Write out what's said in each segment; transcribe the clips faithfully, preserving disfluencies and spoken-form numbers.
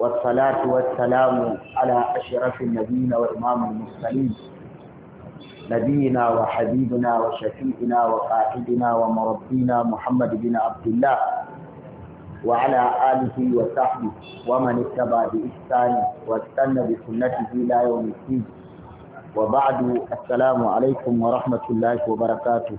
والصلاة والسلام على أشرف النبيين وإمام المرسلين نبينا وحبيبنا وشفيعنا وقائدنا ومربينا محمد بن عبد الله وعلى آله وصحبه ومن اتبع بإحسانه واستنى بسنته إلى يوم الدين وبعد السلام عليكم ورحمة الله وبركاته.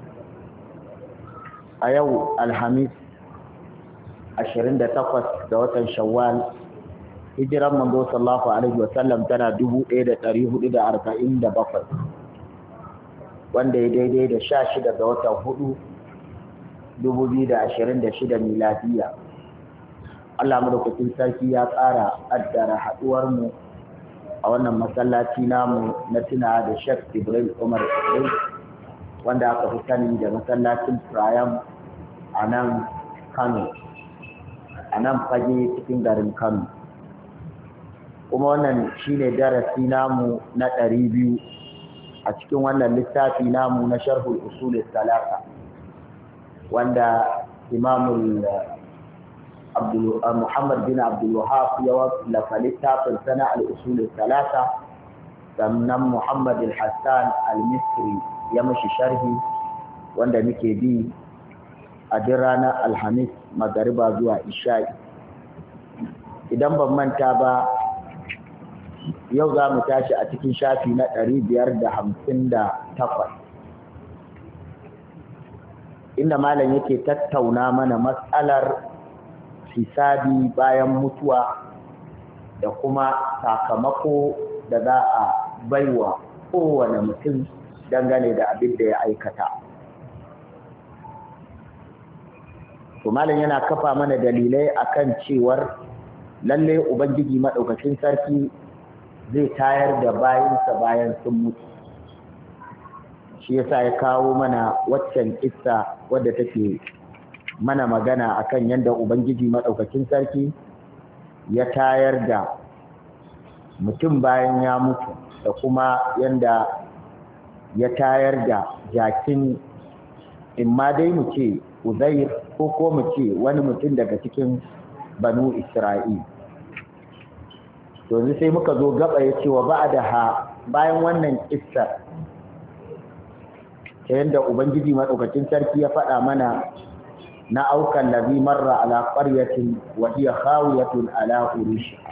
أيو الخميس عشرين دقيقة دوات شوال هجرة من صلى الله عليه وسلم تنا دبو إيدا تاريخ إيدا أربعين دقيقة wanda ya daidai da sha shida ga watan hudu dubu biyu da ashirin da shida miladiya. Allah madaukakin sarki ya tsara addara haduwar mu a wannan masallaci namu na tuna da Sheikh Ibrahim Umar Ibrahim wanda aka fi sani da masallacin Triumph a nan Kano, a nan fage cikin garin Kano. Kuma wannan shine darasi namu na ɗari biyu a cikin wannan littafi namu na sharhul usul salasa wanda imamul Abdul Muhammad bin Abdul Wahhab ya wallafa littafin sana al-usul salasa, sannan Muhammad al-Hassan al-Misri ya mashi sharhi wanda muke bi a duk ranar Alhamis magariba zuwa Isha'i. Idan ban manta ba, yau za mu tashi a cikin shafi na ɗari biyar da hamsin da takwas, inda malam yake tattauna mana matsalar hisabi bayan mutuwa da kuma sakamako da za a baiwa kowane mutum dangane da abin da ya aikata. To malam yana kafa mana dalilai akan cewar lalle Ubangiji Maɗaukacin Sarki zai tayar da bayinsa bayan sun mutu. Shi yasa ya kawo mana waccan kissa wadda take mana magana akan yadda Ubangiji Maɗaukacin Sarki ya tayar da mutum bayan ya mutu da kuma yadda ya tayar da jakin imma dai mu ce Uzair ko ko mu ce wani mutum daga cikin Banu Isra'il. Yanzu sai muka zo gaba ya ce wa ba'daha, bayan wannan kissa ta yadda Ubangiji Maɗaukacin Sarki ya faɗa mana na aukan ladhi marra ala qaryatin wa hiya khawiyatun ala urushiha,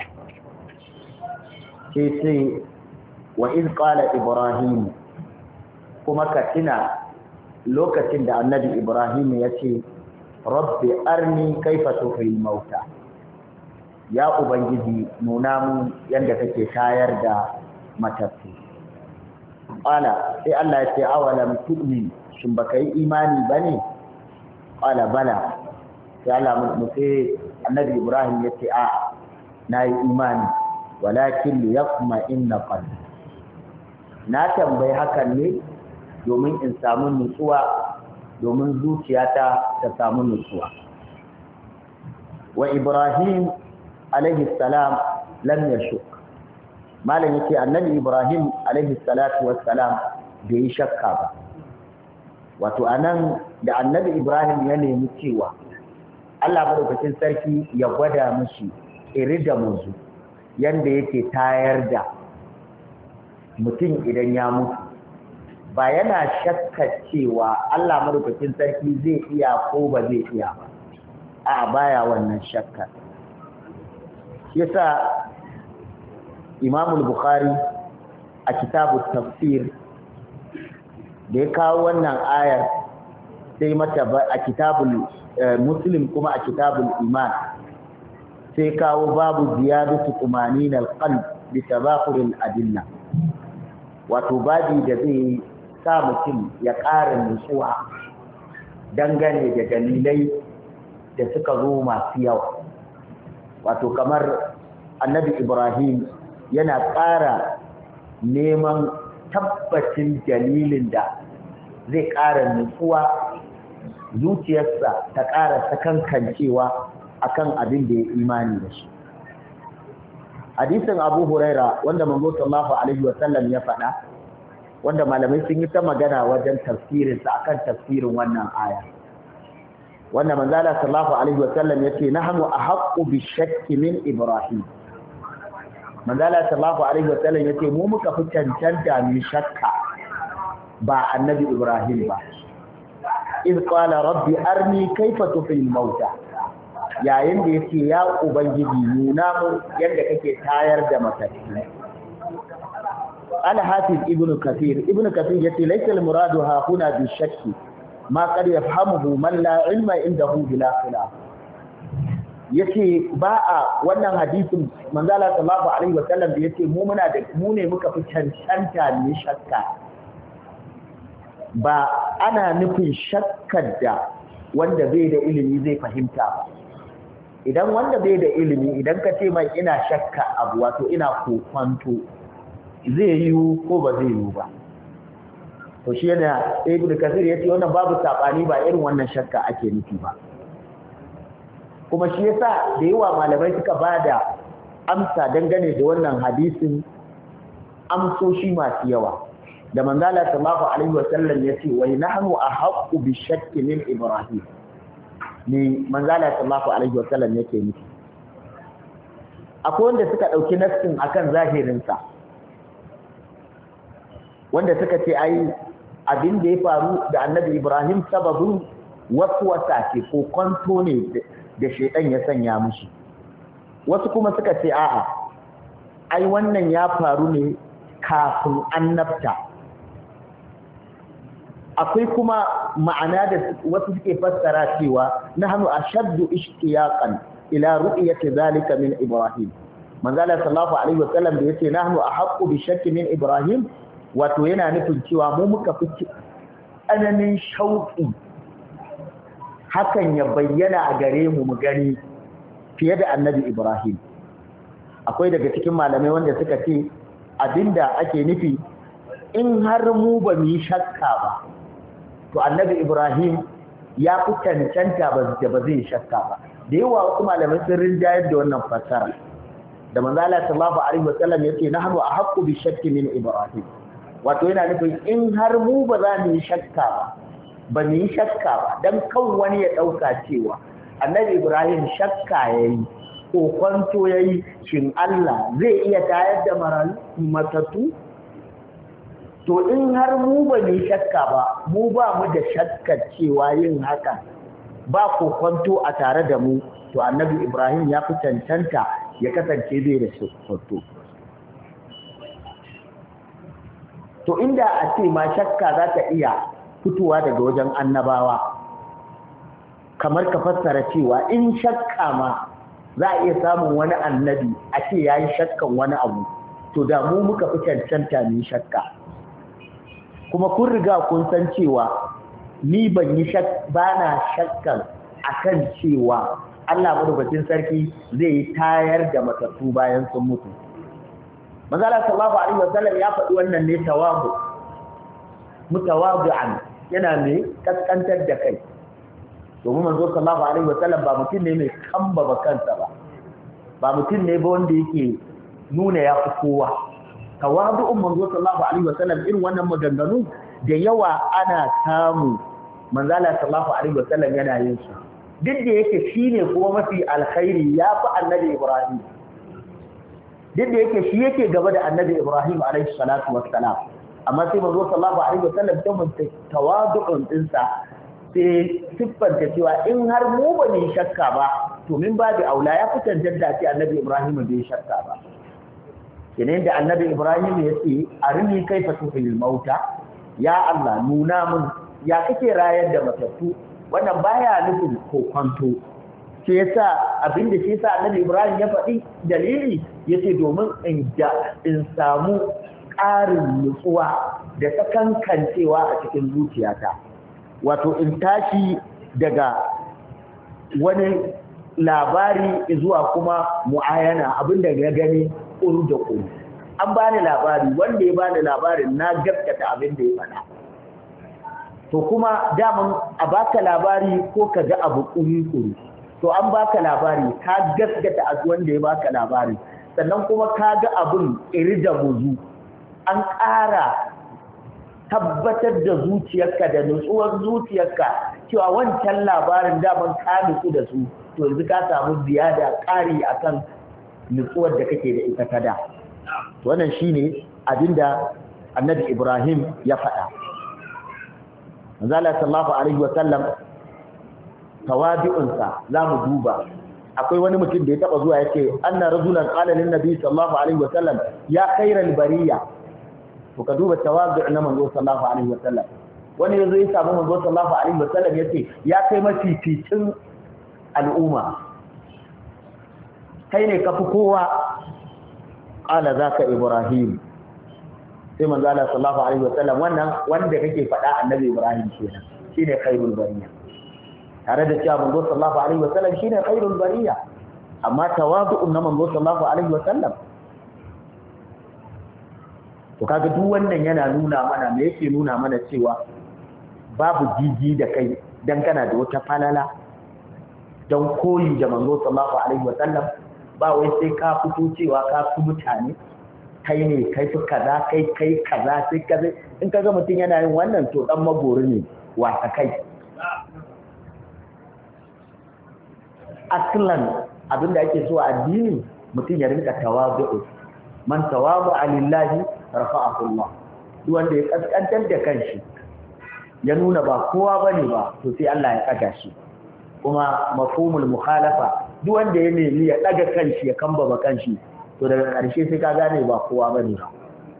sai sai wa iz qala Ibrahim, kuma ka tuna lokacin da Annabi Ibrahim ya ce rabbi arni kaifa tuhil mauta, ya Ubangiji nuna mu yadda kake tayar da matattu. Ƙala sai Allah ya ce awalam tu'min, shin baka yi imani bane? Ƙala bala, sai Allah mu sai Annabi Ibrahim ya ce a na yi imani, walakin liyaqma inna qalbi, na tambayi hakan ne domin in samu nutsuwa, domin zuciyata ta samu nutsuwa. Wa Ibrahim alaihi salam lam yashuk, malam yake Annabi Ibrahim alaihi salatu wassalam bai yi shakka ba. Wato anan da Annabi Ibrahim ya nemi cewa Allah Madaukakin Sarki ya gwada mishi iri da muzu yanda yake tayar da mutum idan ya mutu, ba yana shakka cewa Allah Madaukakin Sarki zai iya ko ba zai iya ba, a baya wannan shakka. Yasa Imam al-Bukhari a kitabu tafsir da ya kawo wannan ayar sai mata a kitabul Muslim kuma a kitabul iman sai kawo babu ziyadatu tumanin al-qalb bi tabakhur al-adilla, wato babi da zai sa mutum ya ƙara nutsuwa dangane da dalilai da suka zo masu yawa. Wato kamar Annabi Ibrahim yana ƙara neman tabbacin dalilin da zai ƙara nutsuwa, zuciyarsa ta ƙara sakankancewa akan abin da ya imani da shi. Hadisin Abu Huraira wanda Manzo sallallahu alaihi wasallam ya faɗa, wanda malamai sun yi ta magana wajen tafsirinsa akan tafsirin wannan aya. wanda manzala sallallahu alaihi wasallam yace nahnu ahaqqu bishakki min Ibrahim. Manzala sallallahu alaihi wasallam yace mu muka fi cancanta mu shakka ba annabi Ibrahim ba. iz qala rabbi arni kaifa tuhil mauta, yayin da yace ya ubangiji nuna mu yadda kake tayar da matattu. al-hafiz ibn kathir ibn kathir yace laysa al-muradu ha huna bi shakki ma qad yafhamuhu man la ilma indahu bila khilaf. yace ba a wannan hadisin manzala sallallahu alaihi wasallam da yace mu muna da mu ne muka fi cancanta ne shakka, ba ana nufin shakkar da wanda bai da ilimi zai fahimta ba. Idan wanda bai da ilimi idan ka ce mai ina shakka abu wato ina kokwanto zai yiwu ko ba zai yiwu ba. To shi yana Ibn Kathir yace wannan babu sabani ba irin wannan shakka ake nufi ba. Kuma shi yasa da yawa malamai suka bada amsa dangane da wannan hadisin amsoshi masu yawa. Da manzala sallallahu alaihi wasallam yace wa nahnu ahaqqu bi shakki min Ibrahim, ne manzala sallallahu alaihi wasallam yake nufi. Akwai wanda suka dauki nassin akan zahirin sa, wanda suka ce ai abin da ya faru da Annabi Ibrahim sababin waswasa ce ko kwanto ne da shedan ya sanya mishi. Wasu kuma suka ce a'a ai wannan ya faru ne kafin annabta. Akwai kuma ma'ana da wasu suke fassara cewa nahnu ashaddu ishtiyaqan ila ru'yati zalika min Ibrahim. Manzala sallallahu alaihi wasallam da yace nahnu ahaqqu bi shakki min Ibrahim, wato yana nufin cewa mu muka fi tsananin shauki hakan ya bayyana a gare mu mu gani fiye da Annabi Ibrahim. Akwai daga cikin malamai wanda suka ce abinda ake nufi in har mu ba mu yi shakka ba to Annabi Ibrahim ya fi cancanta ba da ba zai shakka ba. Da yawa wasu malamai sun rinjayar da wannan fassara da manzo Allah sallallahu alaihi wasallam yace nahnu ahaqqu bi shakki min Ibrahim, wato yana nufin in har mu ba za mu yi shakka ba ba mu yi shakka ba dan kan wani ya dauka cewa Annabi Ibrahim shakka yayi ko kwanto yayi shin Allah zai iya tayar da marayu matatu. To in har mu ba mu shakka ba, mu ba mu da shakkar cewa yin haka ba kokwanto a tare da mu, to Annabi Ibrahim ya fi cancanta ya kasance bai da shakka. To inda a ce ma shakka za ta iya fitowa daga wajen annabawa, kamar ka fassara cewa in shakka ma za a iya samun wani annabi a ce ya yi shakkan wani abu, to da mu muka fi cancanta ne shakka. Kuma kun riga kun san cewa ni ban yi shak bana shakkan akan cewa Allah madaukakin sarki zai tayar da matattu bayan sun mutu. Manzo Allah sallallahu alaihi wasallam ya faɗi wannan ne tawabu mutawabi'an, yana mai kaskantar da kai. Domin manzo sallallahu alaihi wasallam ba mutum ne mai kambaba kansa ba, ba mutum ne ba wanda yake nuna ya fi kowa. Tawadu'un manzo sallallahu alaihi wasallam irin wannan maganganu da yawa ana samu manzo Allah sallallahu alaihi wasallam yana yin su, duk da yake shine kuma mafi alkhairi ya fi Annabi Ibrahim, duk da yake shi yake gaba da Annabi Ibrahim alaihi salatu wassalam, amma sai manzo sallallahu alaihi wasallam ta mun tawadu'un dinsa sai siffanta cewa in har mu ba ne shakka ba to min babu aula ya fi tantance ce Annabi Ibrahim bai shakka ba. Kenan da Annabi Ibrahim ya ce arini kaifa tuhil mauta, ya Allah nuna mun ya kake rayar da matattu, wannan baya nufin kokonto. Sai yasa abinda shi yasa Annabi Ibrahim ya faɗi dalili yace domin in da in samu ƙarin nutsuwa da sakankancewa a cikin zuciyata, wato in tashi daga wani labari zuwa kuma mu'ayana abinda ya gani ƙuru da ƙuru. An bani labari, wanda ya bani labarin na gaskata abin da ya faɗa. To kuma daman a baka labari ko ka ga abu ƙuru-ƙuru. To an baka labari ka gaskata a wanda ya baka labari, sannan kuma ka ga abin iri da muzu. An ƙara tabbatar da zuciyarka da nutsuwar zuciyarka cewa wancan labarin daman ka nutsu da su to yanzu ka samu ziyada ƙari akan nutsuwar da kake da ita ta da wannan shine abinda annabi Ibrahim ya faɗa manzo Allah sallallahu alaihi wa sallam tawabi'unsa zamu duba akwai wani mutum da ya taba zuwa yace anna rajulan qala lin nabi sallallahu alaihi wa sallam ya khairal bariya to ka duba tawazu' na manzo sallallahu alaihi wa sallam wani yazo ya samu manzo sallallahu alaihi wa sallam yace ya kai mafificin al'umma kai ne kafi kowa qala zaka Ibrahim sai manzo Allah sallallahu alaihi wa sallam wannan wanda kake faɗa annabi Ibrahim kenan shine khairul bariya tare da cewa manzo sallallahu alaihi wa sallam shine khairul bariya amma tawadu'un na manzo sallallahu alaihi wa sallam to kaga duk wannan yana nuna mana me yake nuna mana cewa babu jiji da kai dan kana da wata falala dan koyi da manzo sallallahu alaihi wa sallam ba wai sai ka fito cewa ka fi mutane kai ne kai fi kaza kai kai kaza sai kaza in kaga mutum yana yin wannan to dan magori ne wasa kai aslan abinda ake so a addini mutum ya rinka tawazu man tawaza lillahi rafa'ahu Allah duk wanda ya kaskantar da kanshi ya nuna ba kowa bane ba to sai Allah ya kaga shi kuma mafhumul mukhalafa duk wanda ya nemi ya daga kanshi ya kambaba kanshi to daga ƙarshe sai ka gane ba kowa bane ba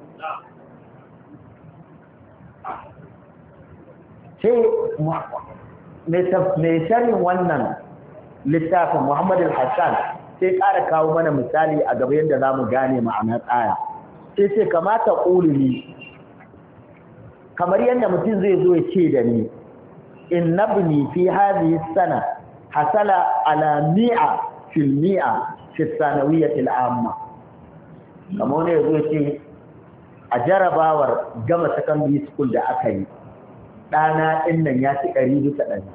sai mai sharhin wannan littafin Muhammad al-Hassan sai ƙara kawo mana misali a gaba yadda za mu gane ma'anar tsaya sai ce kamata ƙulini kamar yadda mutum zai zo ya ce da ni in nabni fi hadhihi sana hasala ala mi'a fil mi'a fi sanawiyyati al-amma kamar ne zo ce a jarabawar gama secondary school da aka yi ɗana ɗin nan ya ci ɗari bisa ɗari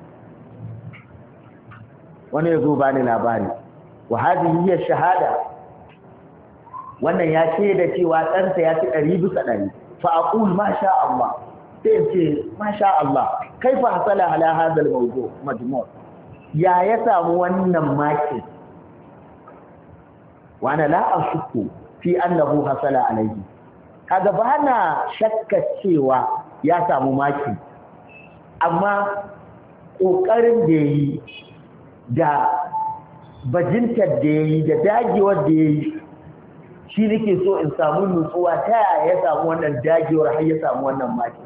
wani ya zo ba ni labari wa hadhihi hiya shahada wannan ya ce da cewa ɗansa ya ci ɗari bisa ɗari fa aqul ma sha Allah sai ce ma sha Allah kaifa hasala ala hadha al-mawdu' majmu' ya ya samu wannan maki wa ana la ashku fi annahu hasala alayhi kaga bana shakka cewa ya samu maki amma kokarin da yi da bajintar da yayi da dagewar da yayi shi nake so in samu nutsuwa ta yaya ya samu wannan dagewar har ya samu wannan maki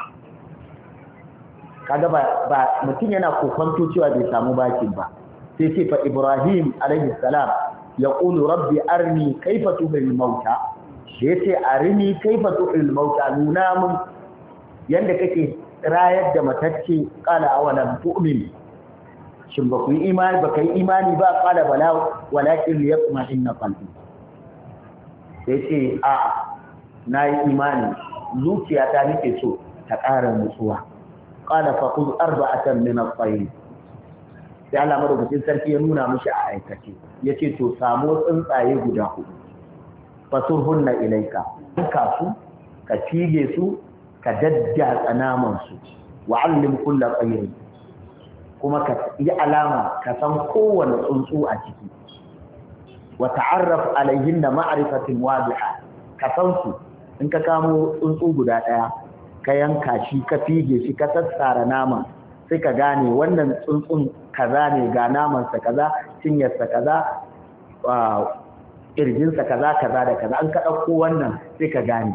kaga ba ba mutum yana kokonto cewa bai samu bakin ba sai ce fa Ibrahim alaihi salam yaqulu rabbi arni kayfa tuhil mauta yace arini kayfa tuhil mauta nuna mun yanda kake rayar da matacce qala awalam tu'min shin ba ku yi imani ba kai imani ba qala bala walakin liyatma inna qalbi yace a nayi imani zuciyata nake so ta ƙara nutsuwa qala fa khudh arba'atan min at-tayr sai Allah madaukakin sarki ya nuna mishi a aikace yace to samu tsuntsaye guda hudu fasurhunna ilayka ka su ka tige su ka daddatsa naman su wa'allim kullu tayr kuma ka yi alama ka san kowanne tsuntsu a ciki wa ta'arraf alayhin da ma'rifatin wadiha ka san su in ka kamo tsuntsu guda daya ka yanka shi ka fige shi ka sassara naman sai ka gane wannan tsuntsun kaza ne ga naman sa kaza cinyar sa kaza kirjin sa kaza kaza da kaza an ka dauko wannan sai ka gane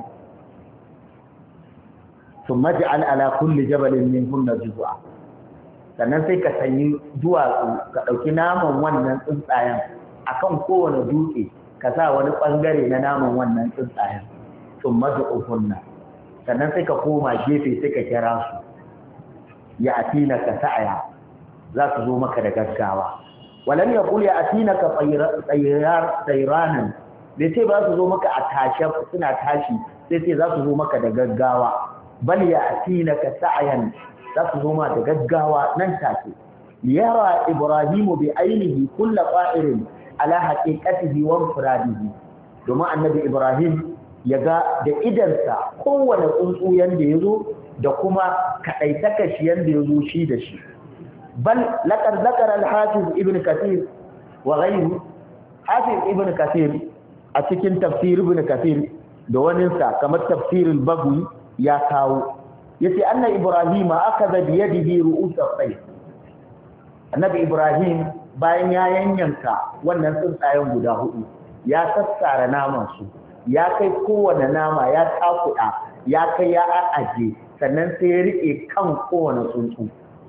thumma ja'al ala kulli jabalin minhunna juz'a sannan sai ka sanyi duwatsu ka dauki naman wannan tsuntsayen akan kowane dutse ka sa wani bangare na naman wannan tsuntsayen thumma du'uhunna sannan sai ka koma gefe sai ka kira su ya atina ka sa'aya za su zo maka da gaggawa walam yaqul ya atina ka tayrar tayranan bai ce ba su zo maka a tashe suna tashi sai sai za su zo maka da gaggawa bal ya atina ka sa'ayan za su zo ma da gaggawa nan take yara ibrahimu bi ainihi kullu qa'irin ala haqiqatihi wa infiradihi domin annabi ibrahim ya ga da idansa kowane tsuntsu yanda ya zo da kuma kaɗaitaka shi yanda ya zo shi da shi. Bal laƙar zakar al-Hafiz Ibn Kathir wa ghayru Hafiz Ibn Kathir a cikin tafsir Ibn Kathir da waninsa kamar tafsirul Bagwi ya kawo yace anna Ibrahim akaza bi yadihi ru'us as-sayf. Annabi Ibrahim bayan ya yanyanka wannan tsuntsayen guda hudu ya sassara naman su ya kai kowane nama ya takuda ya kai ya aje sannan sai ya rike kan kowane tsuntsu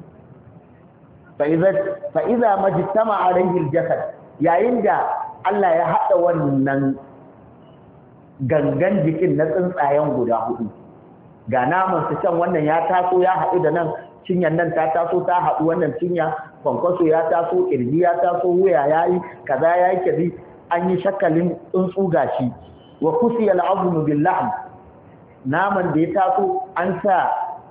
fa idza fa idza majtama alayhi al-jasad yayin da Allah ya hada wannan gangan jikin na tsuntsayen guda hudu ga naman su can wannan ya taso ya haɗu da nan cinyan nan ta taso ta haɗu wannan cinya kwankwaso ya taso kirji ya taso wuya yayi kaza yayi kazi an yi shakalin tsuntsu gashi wa kusiya al-azmu bil lahm naman da ya taso an sa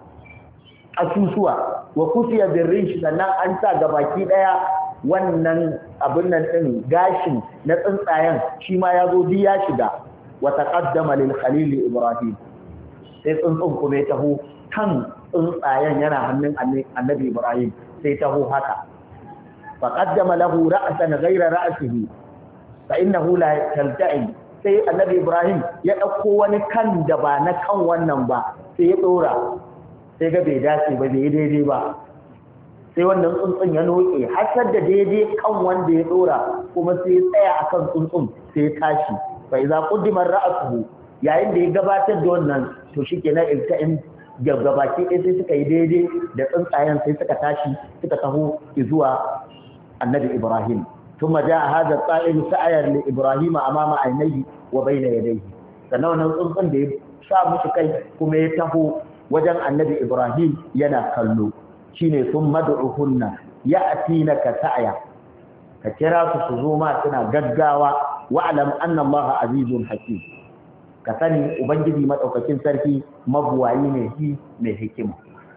asusuwa wa kusiya bil rish sannan an sa gabaki daya wannan abin nan din gashin na tsuntsayen shi ma ya zo bi ya shiga wa taqaddama lil khalil Ibrahim sai tsuntsun kuma ya taho kan tsuntsayen yana hannun annabi Ibrahim sai taho haka fa qaddama lahu ra'san ghayra ra'sihi fa innahu la talta'i sai annabi Ibrahim ya dauko wani kan da ba na kan wannan ba sai ya dora sai ga bai dace ba bai daidai ba sai wannan tsuntsun ya noke har da daidai kan wanda ya dora kuma sai ya tsaya akan tsuntsun sai ya tashi fa idza qaddama ra'suhu yayin da ya gabatar da wannan to shikenan ilta'in gabaki ɗaya sai suka yi daidai da tsuntsayen sai suka tashi suka taho zuwa annabi Ibrahim ثم جاء هذا الطائر سعيا لإبراهيم أمام عينيه وبين يديه sannan wannan tsuntsun da ya sa mushi kai kuma ya taho wajen annabi Ibrahim yana kallo shine sun mad'uhunna ya'tinaka sa'ya ka kira su su zo ma suna gaggawa wa'lam anna Allah azizun hakim ka sani ubangiji madaukakin sarki mabuwayi ne shi mai hikima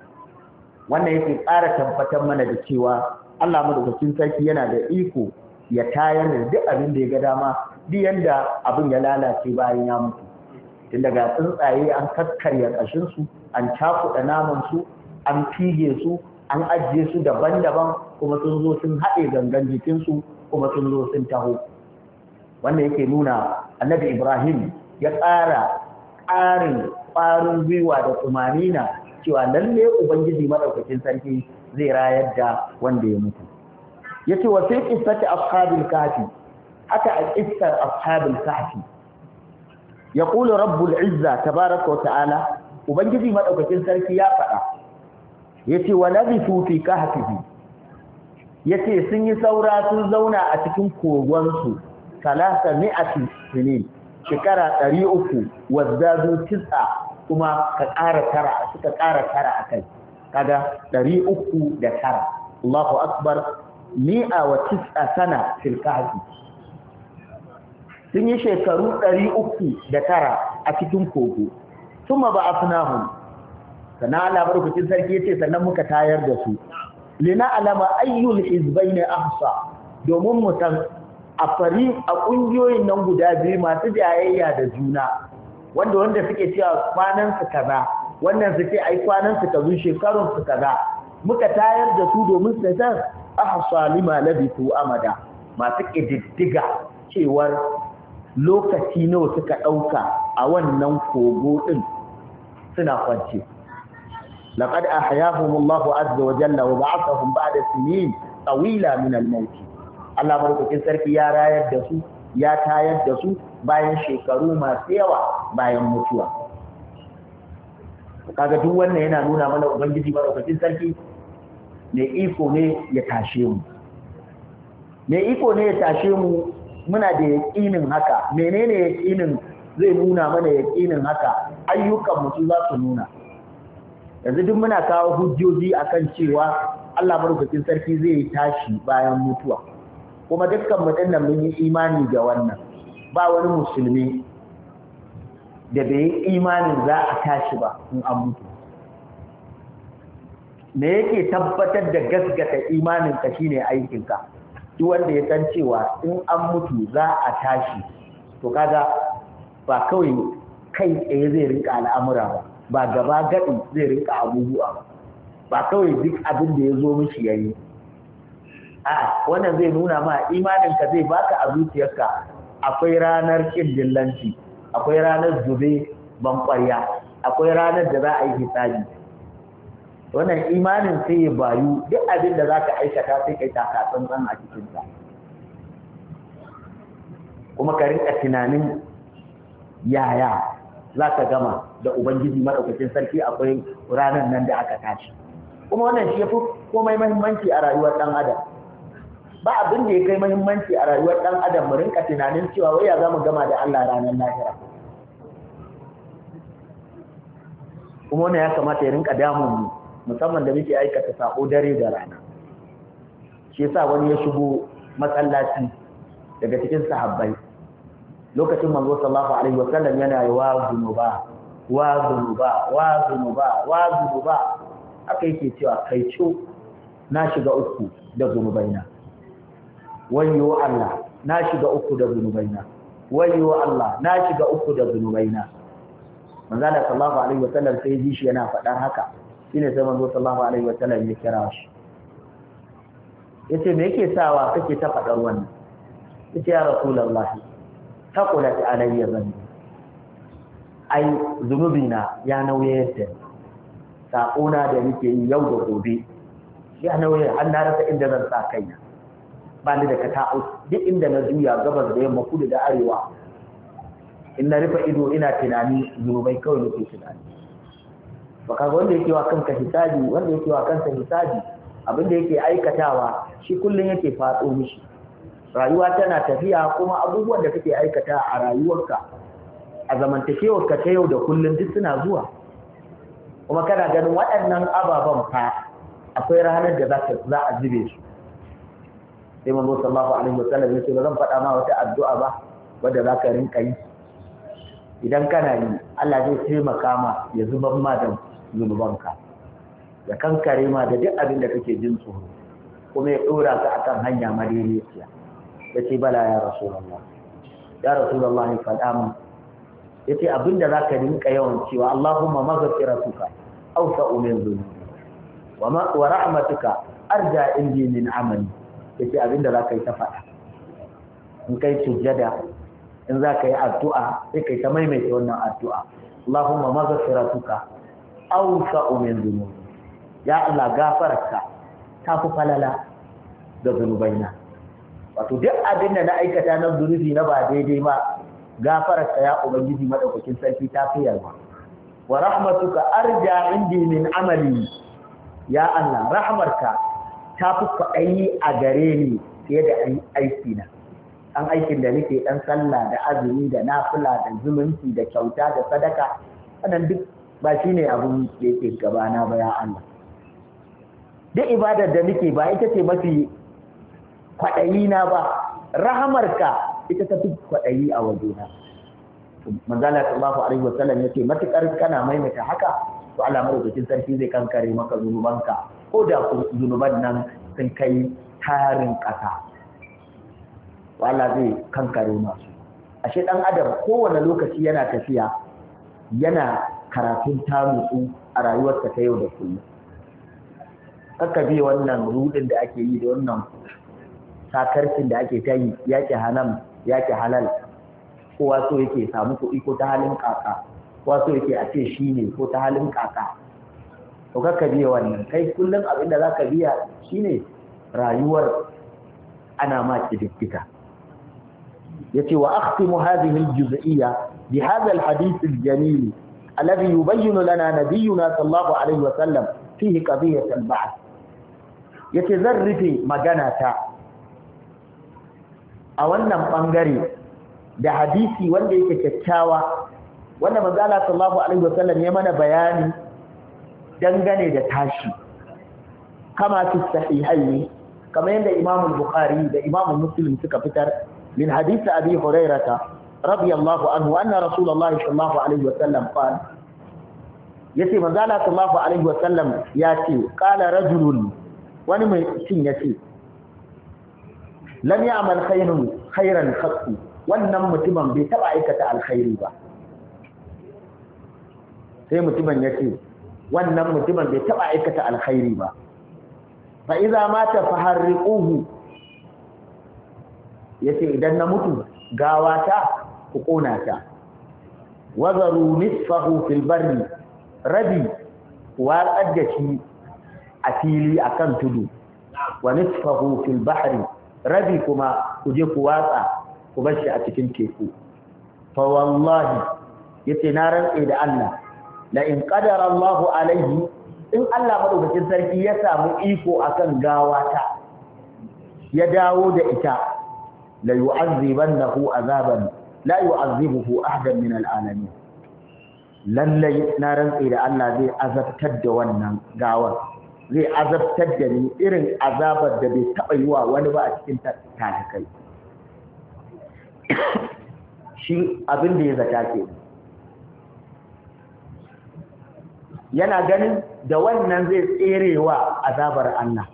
wannan yake ƙara tabbatar mana da cewa Allah madaukakin sarki yana da iko ya tayar da duk abin da ya ga dama duk yanda abin ya lalace bayan ya mutu tun daga tsuntsaye an kakkarya kashin su an cakuɗa naman su an fige su an ajiye su daban-daban kuma sun zo sun haɗe gangan jikin su kuma sun zo sun taho wannan yake nuna annabi Ibrahim ya ƙara ƙarin ƙwarin gwiwa da tsumanina cewa lalle ubangiji madaukakin sarki zai rayar da wanda ya mutu yace wa fi qissati ashabil kahfi haka a qissar ashabil kahfi yaqulu rabbul izza tabaaraka wa ta'ala ubangiji madaukakin sarki ya faɗa yace wa labithu fi kahfihi yace sun yi saura sun zauna a cikin kogon su salasa mi'ati sinin shekara ɗari uku wazdadu tis'a kuma ka ƙara tara suka ƙara tara akai kaga ɗari uku da tara Allahu akbar mi'a wa tis'a sana fil kahfi sun yi shekaru ɗari uku da tara a cikin kogo thumma ba'athnahum sana Allah barkatun sarki yace sannan muka tayar da su lina alama ayyul hizbayn ahsa domin mu san a fari a kungiyoyin nan guda biyu masu jayayya da juna wanda wanda suke cewa kwanan su kaza wannan su ce ai kwanan su kazu shekarun su kaza muka tayar da su domin su san ahsa lima labitu amada masu kididdiga cewar lokaci nawa suka dauka a wannan kogo din suna kwance laqad ahyahumullahu azza wa jalla wa ba'athahum ba'da sinin tawila min al-maut Allah barkokin sarki ya rayar da su ya tayar da su bayan shekaru masu yawa bayan mutuwa kaga duk wannan yana nuna mana ubangiji barkokin sarki ne iko ne ya tashe mu ne iko ne ya tashe mu muna da yaqinin haka menene yaqinin zai nuna mana yaqinin haka ayyukan mu za su nuna yanzu duk muna kawo hujjoji akan cewa Allah barkokin sarki zai tashi bayan mutuwa kuma dukkan mu dinnan mun yi imani da wannan ba wani musulmi da bai yi imanin za a tashi ba in an mutu me yake tabbatar da gaskata imanin ka shine aikin ka duk wanda ya san cewa in an mutu za a tashi to kaga ba kawai kai tsaye zai rinka al'amura ba ba gaba gaɗi zai rinka abubuwa ba ba kawai duk abin da ya zo mishi yayi a wannan zai nuna ma imaninka zai baka a zuciyarka akwai ranar kin dillanci akwai ranar zube ban ƙwarya akwai ranar da za a yi hisabi wannan imanin sai ya bayu duk abin da za ka aikata sai kai taka tsantsan a cikinsa kuma ka rinka tunanin yaya za ka gama da ubangiji maɗaukacin sarki akwai ranar nan da aka tashi kuma wannan shi ya fi komai mahimmanci a rayuwar ɗan adam ba abin da ya kai mahimmanci a rayuwar ɗan adam mu rinka tunanin cewa wai ya za mu gama da Allah ranar lahira kuma wannan ya kamata ya rinka damun mu musamman da muke aikata sako dare da rana shi yasa wani ya shigo masallaci daga cikin sahabbai lokacin manzo sallallahu alaihi wasallam yana yi wa zunuba wa zunuba wa zunuba wa zunuba aka yake cewa kai ciwo na shiga uku da zunubaina wayyo Allah na shiga uku da zunubaina wayyo Allah na shiga uku da zunubaina manzo sallallahu alaihi wasallam sai ji shi yana faɗan haka shine sai manzo sallallahu alaihi wasallam ya kira shi yace me yake sawa kake ta faɗar wannan yace ya rasulullahi taqulat alayya dhanbi ai zunubina ya nauye yadda sakona da nake yi yau da gobe ya nauye har na rasa inda zan sa kaina ba ni da kata'u duk inda na juya gabas da yamma kudu da arewa in na rufe ido ina tunani zunubai kawai nake tunani baka ga wanda yake wa kanka hisabi wanda yake wa kansa hisabi abin da yake aikatawa shi kullun yake fatso mishi rayuwa tana tafiya kuma abubuwan da kake aikata a rayuwarka a zamantakewarka ta yau da kullun duk suna zuwa kuma kana ganin waɗannan ababen fa akwai ranar da za a zube su sai manzo sallallahu alaihi wasallam yace ba zan faɗa ma wata addu'a ba wanda zaka rinka yi idan kana yi Allah zai taimaka ma ya zubar ma da zunubanka ya kankare ma da duk abin da kake jin tsoro kuma ya dora ka akan hanya madaidaiciya yace bala ya rasulullah ya rasulullah ni faɗa min yace abinda zaka rinka yawan cewa Allahumma maghfiratuka awsa'u min dhunubi wa ma wa rahmatuka arja indi min amali yace abinda zaka yi ta faɗa in kai sujjada in zaka yi addu'a sai kai ta maimaita wannan addu'a Allahumma maghfiratuka awsa'u min dhunubi ya Allah gafararka tafi falala da zunubaina wato duk abinda na aikata na zunubi na ba daidai ba gafararka ya ubangiji madaukakin sarki ta fi yarwa wa rahmatuka arja indi min amali ya Allah rahmarka ta fi kwaɗayi a gare ni fiye da aiki na an aikin da nake dan sallah da azumi da nafila da zumunci da kyauta da sadaka wannan duk ba shine abun da yake gabana ba ya Allah duk ibadar da nake ba ita ce mafi kwaɗayi na ba rahmarka ita ta fi kwaɗayi a wajena manzala sallallahu alaihi wasallam yace matukar kana maimaita haka to Allah madaukakin sarki zai kankare maka zunubanka ko da zunuban nan sun kai tarin ƙasa Allah zai kankare masu ashe dan adam kowane lokaci yana tafiya yana karatun tanutsu a rayuwarsa ta yau da kullum kaka bi wannan rudin da ake yi da wannan sakarcin da ake ta yi yake halal yake halal kowa so yake samu kuɗi ko ta halin kaka kowa so yake a ce shi ne ko ta halin kaka to kaka biya wannan kai kullum abin da zaka biya shine rayuwar ana ma kidikkita yace wa akhtimu hadhihi aljuz'iyya bi hadha alhadith aljalil alladhi yubayyinu lana nabiyyuna sallallahu alaihi wa sallam fihi qadiyat alba'th yace zan rufe magana ta a wannan bangare da hadisi wanda yake kyakkyawa wanda manzo Allah sallallahu alaihi wasallam ya mana bayani dangane da tashi kama fi sahihaini kamar yadda Imam al-Bukhari da Imam Muslim suka fitar min hadisi Abi Hurairah radiyallahu anhu anna Rasulullah sallallahu alaihi wasallam qala yace manzo Allah sallallahu alaihi wasallam yace qala rajulun wani mai cin yace lam ya'mal khayran khayran khattu wannan mutumin bai taba aikata alkhairi ba sai mutumin ya ce wannan mutumin bai taɓa aikata alkhairi ba fa iza mata fa harriquhu yace idan na mutu gawata ku kona ta wazaru nisfahu fil barri rabi watsar da shi a fili akan tudu wa nisfahu fil bahri rabi kuma ku je ku watsa ku bar shi a cikin teku fa wallahi yace na rantsa da Allah la in qadara Allah alaihi in Allah madaukakin sarki ya samu iko akan gawata ya dawo da ita la yu'azzibannahu azaban la yu'azzibuhu ahadan min al'alamin lallai na rantsi da Allah zai azabtar da wannan gawar zai azabtar da ni irin azabar da bai taba yi wa wani ba a cikin talikai shi abin da ya zata ke yana ganin da wannan zai tserewa azabar Allah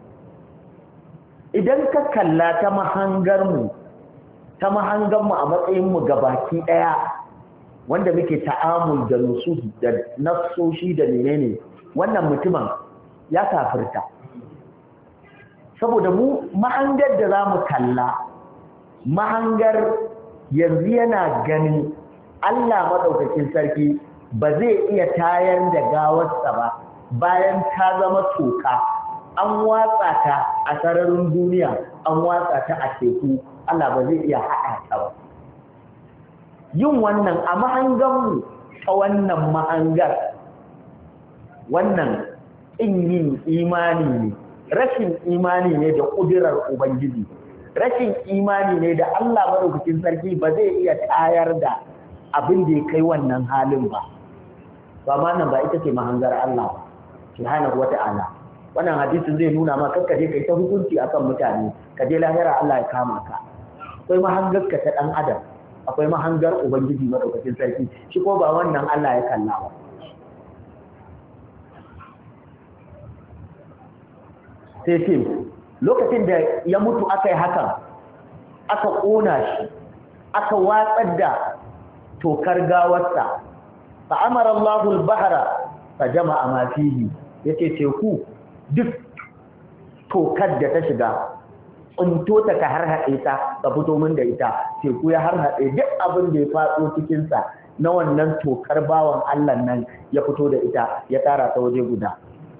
idan ka kalla ta mahangarmu ta mahangarmu a matsayinmu gabaki ɗaya wanda muke ta'amul da nusus da nassoshi da menene wannan mutumin ya kafirta saboda mu mahangar da za mu kalla mahangar yanzu yana ganin Allah maɗaukakin sarki ba zai iya tayar da gawarsa ba bayan ta zama toka an watsa ta a sararin duniya an watsa ta a teku Allah ba zai iya haɗa ta ba yin wannan a mahanganmu ta wannan mahangar wannan in yin imani ne rashin imani ne da ƙudurar Ubangiji rashin imani ne da Allah madaukakin sarki ba zai iya tayar da abin da ya kai wannan halin ba ba ma nan ba ita ce mahangar Allah subhanahu wata'ala wannan hadisin zai nuna ma kakka je kai ta hukunci akan mutane ka je lahira Allah ya kama ka akwai mahangar ka ta dan adam akwai mahangar ubangiji madaukakin sarki shi ko ba wannan Allah ya kalla ba sai ce lokacin da ya mutu aka yi hakan aka ƙona shi aka watsar da tokar gawarsa fa amara Allahu al-bahra fa jama'a ma fihi yace teku duk tokar da ta shiga tsunto ta ka harhaɗe ta ka fito min da ita teku ya harhaɗe duk abin da ya faɗo cikin sa na wannan tokar bawan Allah nan ya fito da ita ya tara ta waje guda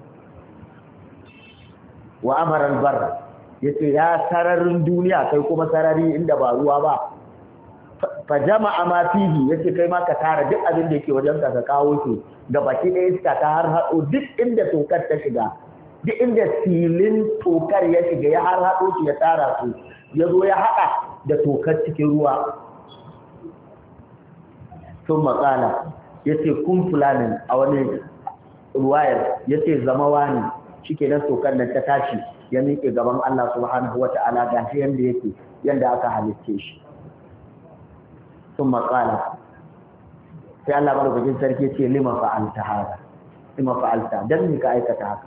wa amara al-barra yace ya sararin duniya kai kuma sarari inda ba ruwa ba fa jama'a ma fihi yace kai ma ka tara duk abin da yake wajen ka ka kawo shi da baki ɗaya iska ta har hado duk inda tokar ta shiga duk inda filin tokar ya shiga ya har hado shi ya tara su ya zo ya haɗa da tokar cikin ruwa sun matsala yace kun fulanin a wani ruwayar yace zama wani shike nan tokar nan ta tashi ya miƙe gaban Allah subhanahu wata'ala ga shi yanda yake yanda aka halicce shi sun maƙala sai Allah madaukakin sarki ce lima fa'alta haka lima fa'alta dan me ka aikata haka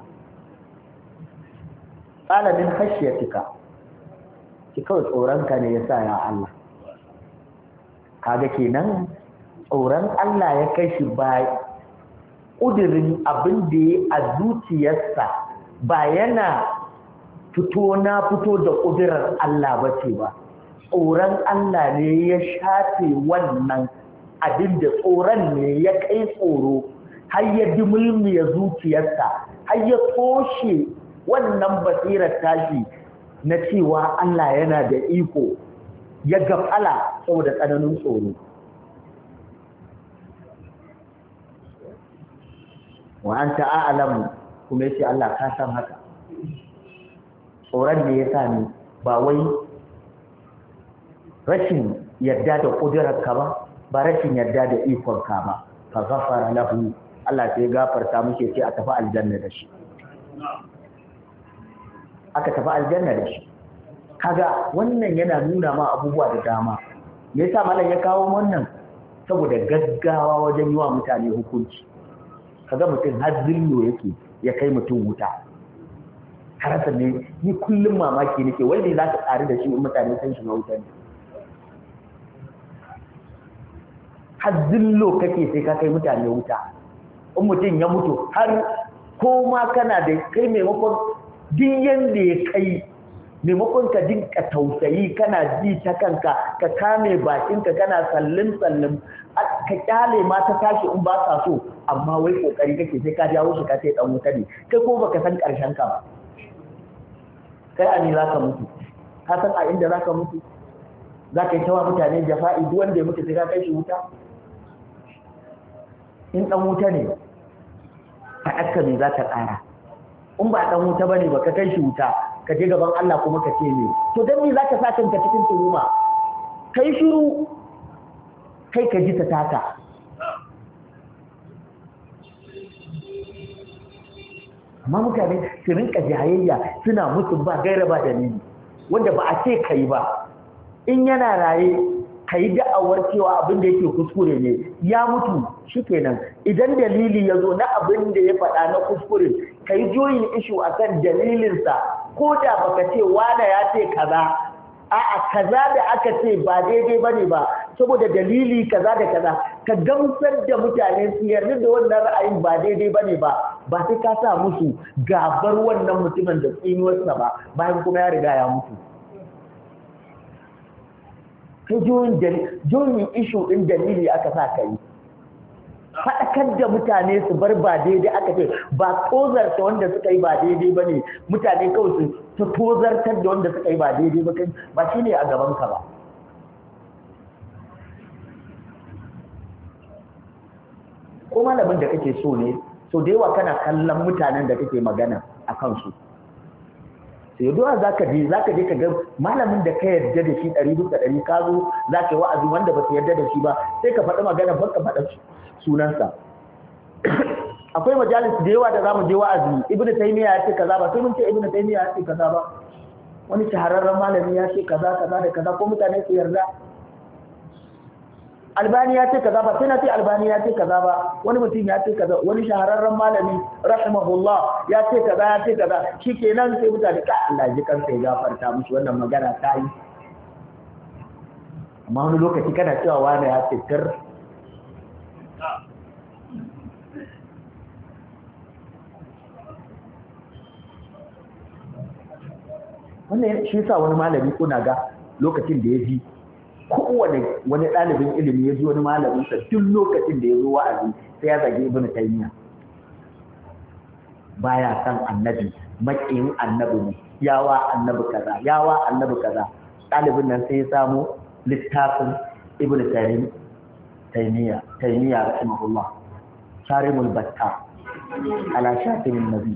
qala min khashyatika ki kawai tsoronka ne yasa ya Allah kaga kenan tsoron Allah ya kai shi ba ƙudirin abin da ya a zuciyarsa ba yana fito na fito da ƙudirar Allah ba ce ba tsoron Allah ne ya shafe wannan abin da tsoron ne ya kai tsoro har ya dimulmiya zuciyarsa har ya toshe wannan basirar tashi na cewa Allah yana da iko ya gafala saboda tsananin tsoro wa anta a'lamu kuma yace Allah ka san haka tsoron ne yasa ni ba wai rashin yadda da kudirarka ba ba rashin yadda da ikonka ba fa ghafara lahu Allah sai gafarta muke sai a tafi aljanna da shi aka tafi aljanna da shi kaga wannan yana nuna ma abubuwa da dama me yasa malam ya kawo wannan saboda gaggawa wajen yi wa mutane hukunci kaga mutum har zillo yake ya kai mutum wuta harasa ne ni kullum mamaki nake wai ne za ka tsari da shi in mutane sun shiga wuta ne har zillo kake sai ka kai mutane wuta in mutum ya mutu har ko ma kana da kai maimakon duk yanda ya kai maimakon ka dinka tausayi kana ji ta kanka ka kame bakinka kana sallin sallin ka kyale ma ta tashi in ba ka so amma wai kokari kake sai ka jawo shi ka sai dan wuta ne kai ko baka san karshen ka ba kai ani zaka mutu ka san a inda zaka mutu zaka yi tawa mutane jafa'i duk wanda ya mutu sai ka kai shi wuta in dan wuta ne a aka me za ta ƙara in ba dan wuta bane ba ka kai shi wuta ka je gaban Allah kuma ka ce ne to dan me zaka sa kanka cikin tuhuma kai shiru kai ka ji ta taka amma mutane su rinka jayayya suna musu ba gaira ba dalili wanda ba a ce kai ba in yana raye kai da'awar cewa abin da yake kuskure ne ya mutu shikenan idan dalili ya zo na abin da ya faɗa na kuskure kai joyin issue akan dalilinsa ko da baka ce wane ya ce kaza a'a kaza da aka ce ba daidai bane ba saboda dalili kaza da kaza ka gamsar da mutane su yarda da wannan ra'ayin ba daidai bane ba ba sai ka sa musu gabar wannan mutumin da tsinuwarsa ba bayan kuma ya riga ya mutu kai joyin issue din dalili aka sa kai faɗakar da mutane su bar ba daidai aka ce ba tozarta wanda suka yi ba daidai ba ne mutane kawai su tozartar da wanda suka yi ba daidai ba kai ba shi ne a gabanka ba ko malamin da kake so ne so da yawa kana kallon mutanen da kake magana a kansu sai duwa za ka je za ka je ka ga malamin da ka yarda da shi ɗari bisa ɗari ka zo za ka yi wa'azi wanda ba su yarda da shi ba sai ka faɗi magana ba ka faɗa sunansa akwai majalis da yawa da zamu je wa'azi ibnu taymiya ya ce kaza ba sai mun ce ibnu taymiya ya ce kaza ba wani shahararren malami ya ce kaza kaza da kaza ko mutane su yarda albani ya ce kaza ba sai na ce albani ya ce kaza ba wani mutum ya ce kaza wani shahararren malami rahimahullah ya ce kaza ya ce kaza shikenan sai mutane ka Allah ji kansa ya gafarta mushi wannan magana ta yi amma wani lokaci kana cewa wani ya ce tir wannan shi yasa wani malami kuna ga lokacin da ya ji kowane wani ɗalibin ilimi ya ji wani malamin sa duk lokacin da ya zo wa'azi sai ya zage ibnu taymiya baya san annabi makiyin annabi ne yawa annabi kaza yawa annabi kaza ɗalibin nan sai ya samu littafin ibnu taymiya taymiya rahimahullah sharimul batta ala shatimin nabi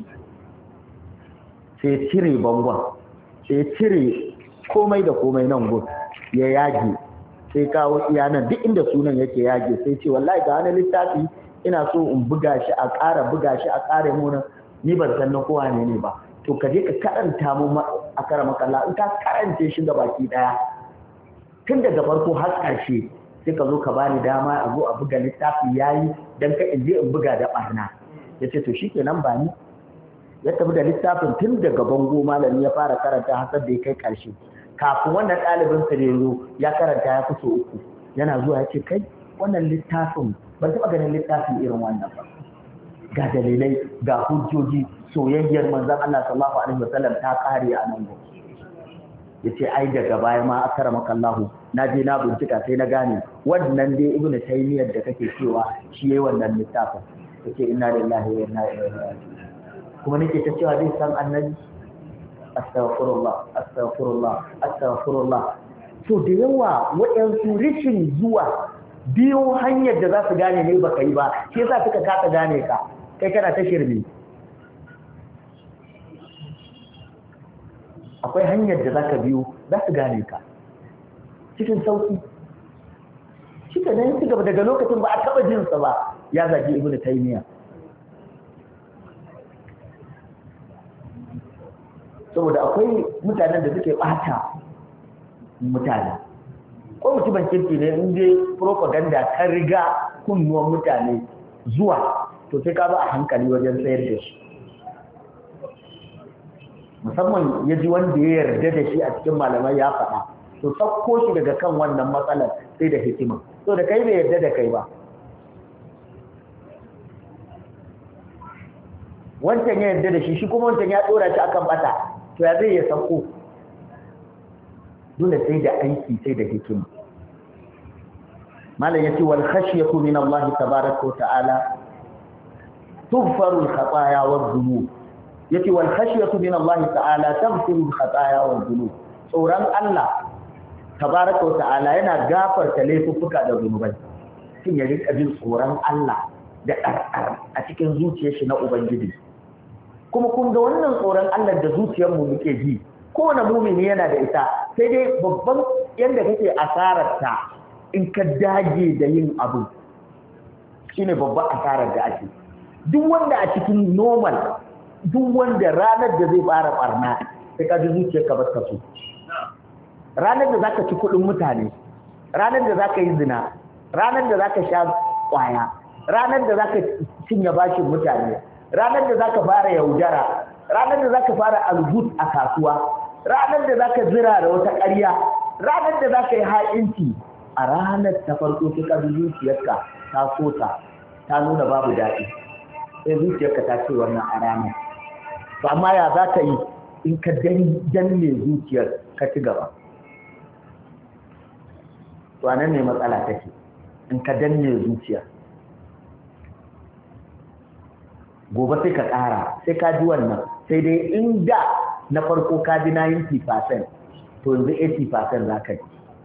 sai cire bangon sai cire komai da komai nan gun ya yage sai kawo iyanan duk inda sunan yake yage sai ce wallahi ga wani littafi ina so in buga shi a ƙara buga shi a ƙara mu ni ban san na kowa ne ne ba to ka je ka karanta mu a karama kalla in ka karance shi ga baki daya tun daga farko har ƙarshe sai ka zo ka bani dama a zo a buga littafi yayi dan ka in je in buga da barna yace to shikenan ba ni ya tafi da littafin tun daga bango malami ya fara karanta har da ya kai ƙarshe kafin wannan ɗalibin sa da yazo ya karanta ya fito uku yana zuwa ya ce kai wannan littafin ban taɓa ganin littafin irin wannan ba ga dalilai ga hujjoji soyayyar manzon Allah sallallahu alaihi wasallam ta kare a nan go yace ai daga baya ma akramaka Allah na je na bincika sai na gane wannan dai ibnu taymiyyah da kake cewa shi yayi wannan littafin yace inna lillahi wa inna ilaihi raji'un kuma nake ta cewa zai san annabi astaghfirullah astaghfirullah astaghfirullah to da yawa waɗansu rishin zuwa biyo hanyar da za su gane ne baka yi ba shi yasa suka kasa gane ka kai kana ta shirme akwai hanyar da zaka biyo za su gane ka cikin sauki shi ka dan ci gaba daga lokacin ba a taba jin sa ba ya zagi ibnu taymiya saboda akwai mutanen da suke bata mutane ko mutumin kirki ne in je propaganda ta riga kunnuwan mutane zuwa to sai ka ba a hankali wajen tsayar da shi musamman ya ji wanda ya yarda da shi a cikin malamai ya faɗa to sauko shi daga kan wannan matsalar sai da hikima so da kai bai yarda da kai ba wancan ya yarda da shi shi kuma wancan ya dora shi akan bata to ya zai ya sako dole sai da aiki sai da hikima malam yace wal khashyatu min Allah tabaaraka wa ta'ala tughfaru al khataaya wal dhunub yace wal khashyatu min Allah ta'ala taghfiru al khataaya wal dhunub tsoron Allah tabaaraka wa ta'ala yana gafarta laifuffuka da zunubai kin ya rika jin tsoron Allah da ɗarɗar a cikin zuciyar shi na ubangiji kuma kun ga wannan tsoron Allah da zuciyar mu muke ji kowane mumini yana da ita sai dai babban yanda kake asarar ta in ka dage da yin abu shine babban asarar da ake duk wanda a cikin normal duk wanda ranar da zai fara barna sai ka ji zuciyar ka bata so ranar da zaka ci kuɗin mutane ranar da zaka yi zina ranar da zaka sha kwaya ranar da zaka cinye bashin mutane ranar da zaka fara yaudara ranar da zaka fara algut a kasuwa ranar da zaka zira da wata ƙarya ranar da zaka yi ha'inci a ranar ta farko sai ka zuciyarka ta so ta ta nuna babu daɗi sai zuciyarka ta ce wannan a ranar to amma ya za ka yi in ka danne zuciyar ka ci gaba to anan ne matsala take in ka danne zuciyar gobe sai ka ƙara sai ka ji wannan sai dai in da na farko ka ji ninety percent to yanzu eighty percent za ka ji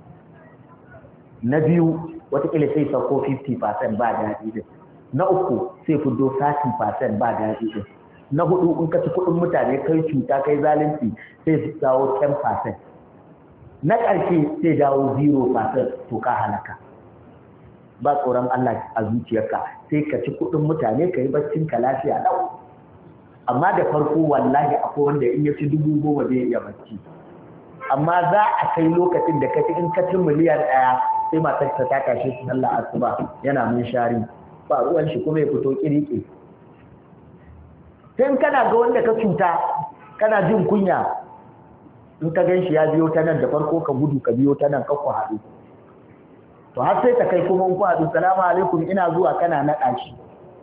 na biyu watakila sai sauko fifty percent ba daɗi din na uku sai fito thirty percent ba daɗi din na hudu in ka ci kuɗin mutane kai cuta kai zalunci sai su dawo ten percent na ƙarshe sai dawo zero percent to ka halaka ba tsoron Allah a zuciyarka sai ka ci kuɗin mutane ka yi baccin ka lafiya lau amma da farko wallahi akwai wanda in ya ci dubu goma zai iya bacci amma za a kai lokacin da ka ci in ka ci miliyan ɗaya sai matar ta ta kashe su sallah asuba yana mun shari ba ruwan shi kuma ya fito kirike sai kana ga wanda ka cuta kana jin kunya in ka gan shi ya biyo ta nan da farko ka gudu ka biyo ta nan ka ku haɗu to har sai ta kai kuma in ku haɗu salamu alaikum ina zuwa kana naɗa shi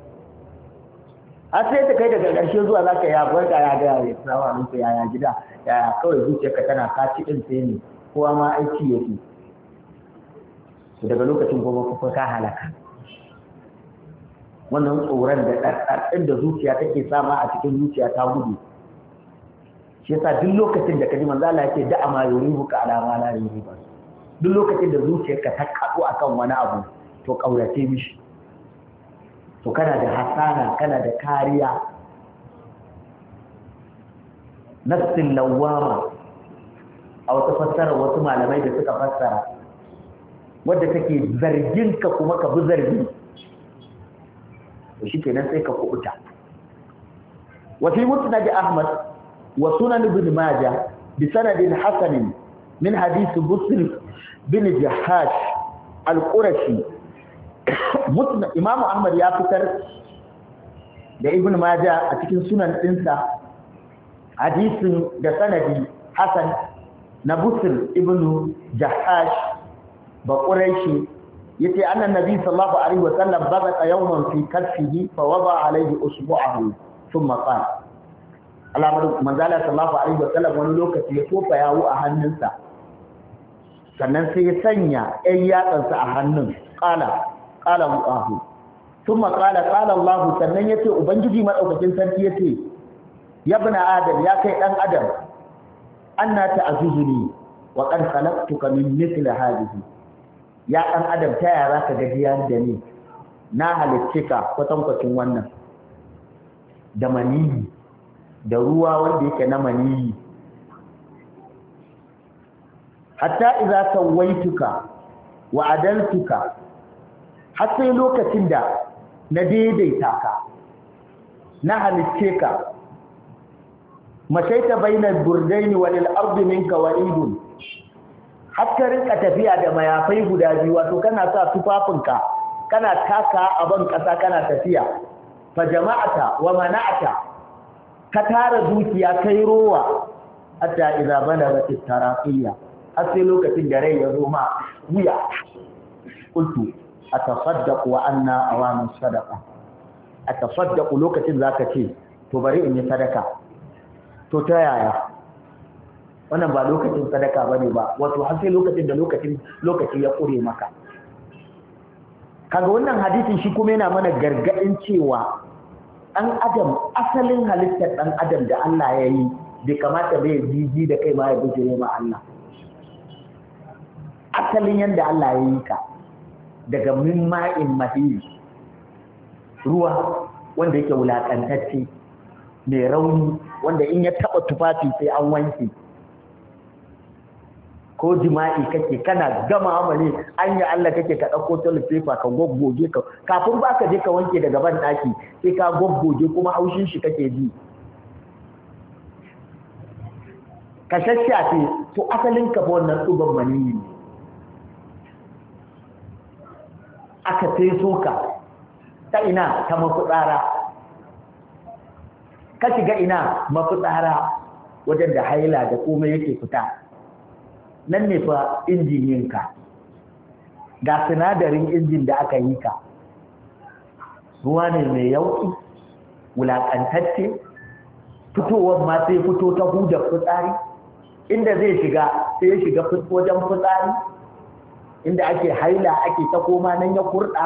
har sai ta kai daga ƙarshe zuwa za ka yi abuwar ka ya gaya ya salamu alaikum yaya gida yaya kawai zuciyarka tana kaci ɗin sai ne kowa ma aiki yake to daga lokacin kuma kuka ka halaka wannan tsoron da ɗarɗarɗin da zuciya take sama a cikin zuciya ta gudu shi yasa duk lokacin da ka ji manzo Allah yake da'a ma yuribuka ala ma la yuribuka duk lokacin da zuciyarka ta kaɗu akan wani abu to ƙaurace mishi to kana da hasana kana da kariya nafsin lawwama a wata fassara wasu malamai da suka fassara wadda take zargin ka kuma ka bi zargi to shikenan sai ka kubuta wa fi musnad Ahmad wa sunan ibn Majah bi sanadin hasan min hadith Busr bin Jahash al-Qurashi musnad Imam Ahmad ya fitar da Ibn Majah a cikin sunan dinsa hadisin da sanadi hasan na Busr ibn Jahash ba Quraishi yace annan nabi sallallahu alaihi wasallam baqa yawman fi kaffihi fa wada alaihi usbu'ahu thumma qala alamar manzala sallallahu alaihi wasallam wani lokaci ya tofa yawo a hannunsa sannan sai ya sanya ɗan yatsansa a hannun qala qala Allahu thumma qala qala Allahu sannan yace ubangiji madaukakin sarki yace ya ibn adam ya kai dan adam anna ta'zuzuni wa qad khalaqtuka min mithli hadhihi ya ɗan adam ta yaya za ka gajiya da ni na halicce ka kwatankwacin wannan da maniyi da ruwa wanda yake na maniyi hatta idza sawaituka wa adaltuka har sai lokacin da na daidaita ka na halicce ka mashaita bainal burdaini walil ardi minka wa'idun har ka rinka tafiya da mayafai guda biyu wato kana sa tufafinka kana taka a ban kasa kana tafiya fa jama'ata wa mana'ata ka tara dukiya kai rowa hatta idza balagat taraqiya har sai lokacin da rai ya zo ma wuya qultu atasaddaqu wa anna awanu sadaqa atasaddaqu lokacin zaka ce to bari in yi sadaka. To ta yaya? Wannan ba lokacin sadaka ba ne ba, wato har sai lokacin da lokacin lokaci ya ƙure maka. Kaga wannan hadisin shi kuma yana mana gargaɗin cewa ɗan adam, asalin halittar ɗan adam da Allah ya yi, bai kamata bai jiji da kai ma ya bijire ma Allah. Asalin yadda Allah ya yi ka, daga min ma'in mahiyi, ruwa wanda yake wulaƙantacce, mai rauni, wanda in ya taɓa tufafi sai an wanke. Ko jima'i kake kana gama amale an yi Allah kake ka ɗauko toilet paper ka goggoge ka, kafin ba ka je ka wanke daga ban ɗaki sai ka goggoge kuma haushin shi kake ji. Ka shashafe, to asalin ka fa wannan tsuban maniyi ne. Aka feso ka ta ina, ta mafitsara. Ka shiga ina, mafitsara, wajen da haila da komai yake fita. Nan ne fa injininka, ga sinadarin injin da aka yi ka. Ruwa ne mai yauƙi, wulaƙantacce, fitowar ma sai fito ta huda fitsari, inda zai shiga sai ya shiga wajen fitsari, inda ake haila ake ta koma nan ya kurɗa.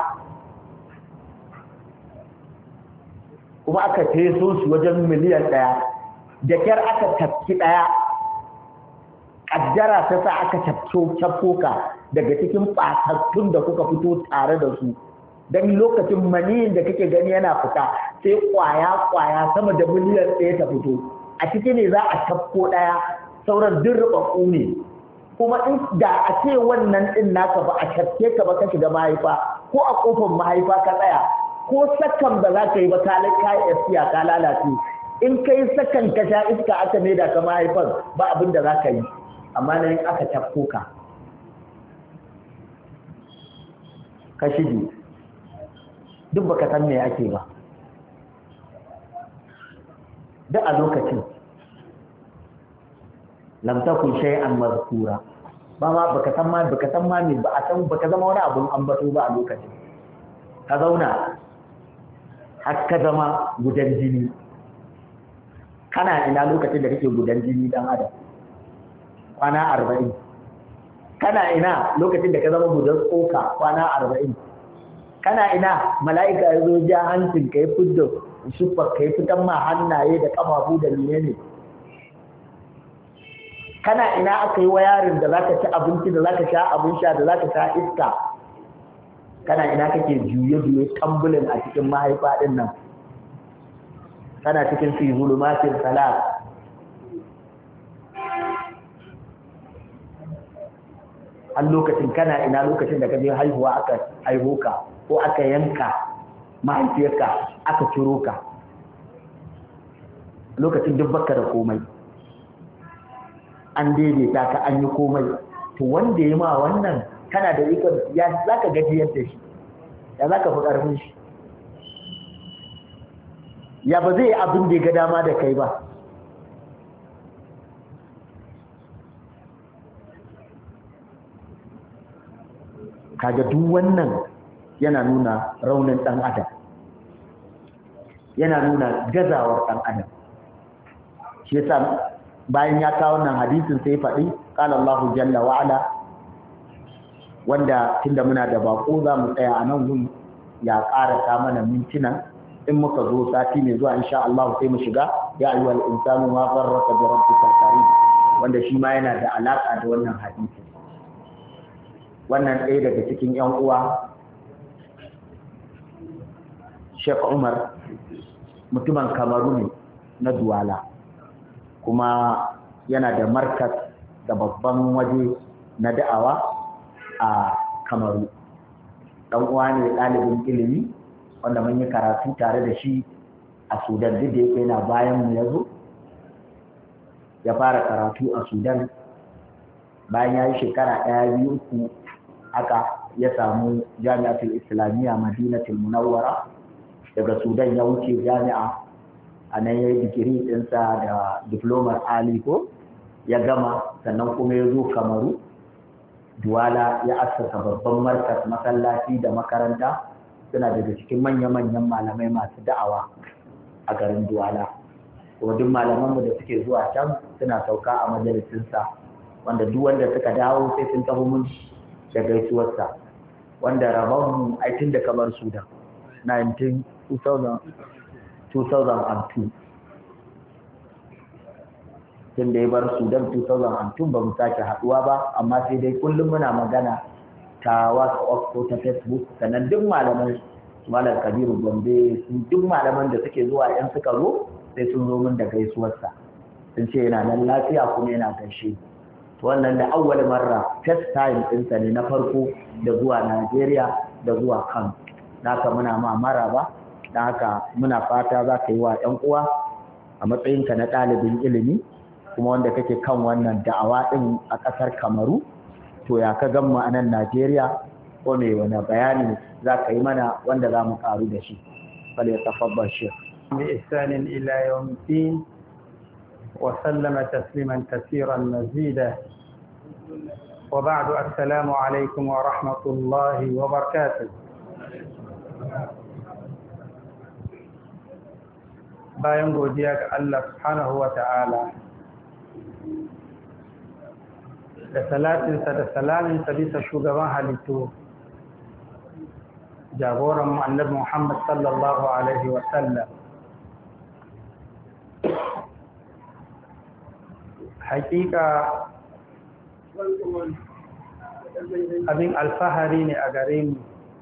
Kuma aka teso shi wajen miliyan ɗaya, da kyar aka tafki ɗaya. Ƙaddara ta sa aka cafko ka daga cikin ɓatattun da kuka fito tare da su, don lokacin maniyin da kake gani yana fita sai ƙwaya-ƙwaya sama da miliyan ɗaya ta fito, a ciki ne za a cafko ɗaya, sauran duk ruɓaɓɓu ne. Kuma in da a ce wannan ɗin naka ba a cafke ka ba ka shiga mahaifa, ko a ƙofar mahaifa ka tsaya, ko sakan ba za ka yi ba ka yi ka lalace. In ka yi sakan ka sha iska aka maida ka mahaifar, ba abin da za ka yi. Amma na yin aka tafko ka ka shige, duk baka san me ake ba, duk a lokacin lam takun shay'an mazkura, ba ma baka san ma baka san ma me ba a san, baka zama wani abun ambato ba a lokacin. Ka zauna har ka zama gudan jini. Kana ina lokacin da kake gudan jini dan adam? Kwana arba'in. Kana ina lokacin da ka zama gudan tsoka? Kwana arba'in. Kana ina mala'ika ya zo ja hancin ka yi fidda shufar ka yi fitan ma hannaye da ƙafafu da menene. Kana ina aka yi wayarin da za ka ci abinci, da za ka sha abin sha, da za ka sha iska. Kana ina kake juye-juye tambulin a cikin mahaifa ɗin nan. Kana cikin fi zulumatin salat. A lokacin kana ina lokacin da ka je haihuwa aka haihu ka, ko aka yanka mahaifiyarka aka ciro ka, lokacin duk baka da komai, an daidaita ka an yi komai. To wanda ya ma wannan, kana da ikon ya za ka gajiyar da shi, ya za ka fi ƙarfin shi, ya ba zai yi abin da ya ga dama da kai ba. Kaga duk wannan yana nuna raunin ɗan adam, yana nuna gazawar ɗan adam. Shi yasa bayan ya kawo wannan hadisin sai faɗi qala Allahu jalla wa ala, wanda tunda muna da bako za mu tsaya a nan gun ya ƙarasa mana mintuna, in muka zo sati mai zuwa insha Allah sai mu shiga ya ayyuhal insanu ma gharraka bi rabbikal karim, wanda shi ma yana da alaka da wannan hadisi. Wannan ɗaya daga cikin ‘yan uwa, Sheikh Umar, mutumin Kamaru ne na Duwala, kuma yana da markas da babban waje na da'awa a Kamaru. Ɗan uwa ne ɗalibin ilimi, wanda mun yi karatu tare da shi a Sudan, duk da yake yana bayan mu ya zo, ya fara karatu a Sudan, bayan ya yi shekara ɗaya biyu uku haka ya samu jami'atul islamiyya madinatul munawwara, daga Sudan ya wuce jami'a, a nan ya yi digiri ɗinsa da diplomar ali ko ya gama, sannan kuma ya zo Kamaru Duwala ya assasa babban markas masallaci da makaranta, suna daga cikin manya-manyan malamai masu da'awa a garin Duwala. Kuma duk malamanmu da suke zuwa can suna sauka a majalisinsa, wanda duk wanda suka dawo sai sun taho mun da gaisuwarsa, wanda rabonmu aikin da kamar Sudan two thousand two. Tun da ya bar Sudan two thousand two ba mu sake haduwa ba, amma sai dai kullum muna magana ta WhatsApp ko ta Facebook. Sannan duk malaman Malam Kabiru Gombe, duk malaman da suke zuwa yan suka zo sai sun zo min da gaisuwarsa, sun ce yana nan lafiya kuma yana gaishe. To wannan da awwal marra first time ɗinsa ne na farko da zuwa Najeriya da zuwa Kano. Naka muna ma maraba, dan haka muna fata za ka yi wa ƴan uwa a matsayinka na ɗalibin ilimi kuma wanda kake kan wannan da'awa ɗin a ƙasar Kamaru. To ya ka gan mu a nan Najeriya, ko me wani bayani za ka yi mana wanda za mu ƙaru da shi? Bal ya tafaddal shi. بإحسان إلى يوم الدين وسلم تسليما كثيرا مزيدا وبعد السلام عليكم ورحمة الله وبركاته. bayan godiya ga Allah subhanahu wa ta'ala da salatinsa da salaminsa bisa shugaban halittu jagoran mu annabi Muhammad sallallahu alaihi wa sallam, hakika abin alfahari ne a gare mu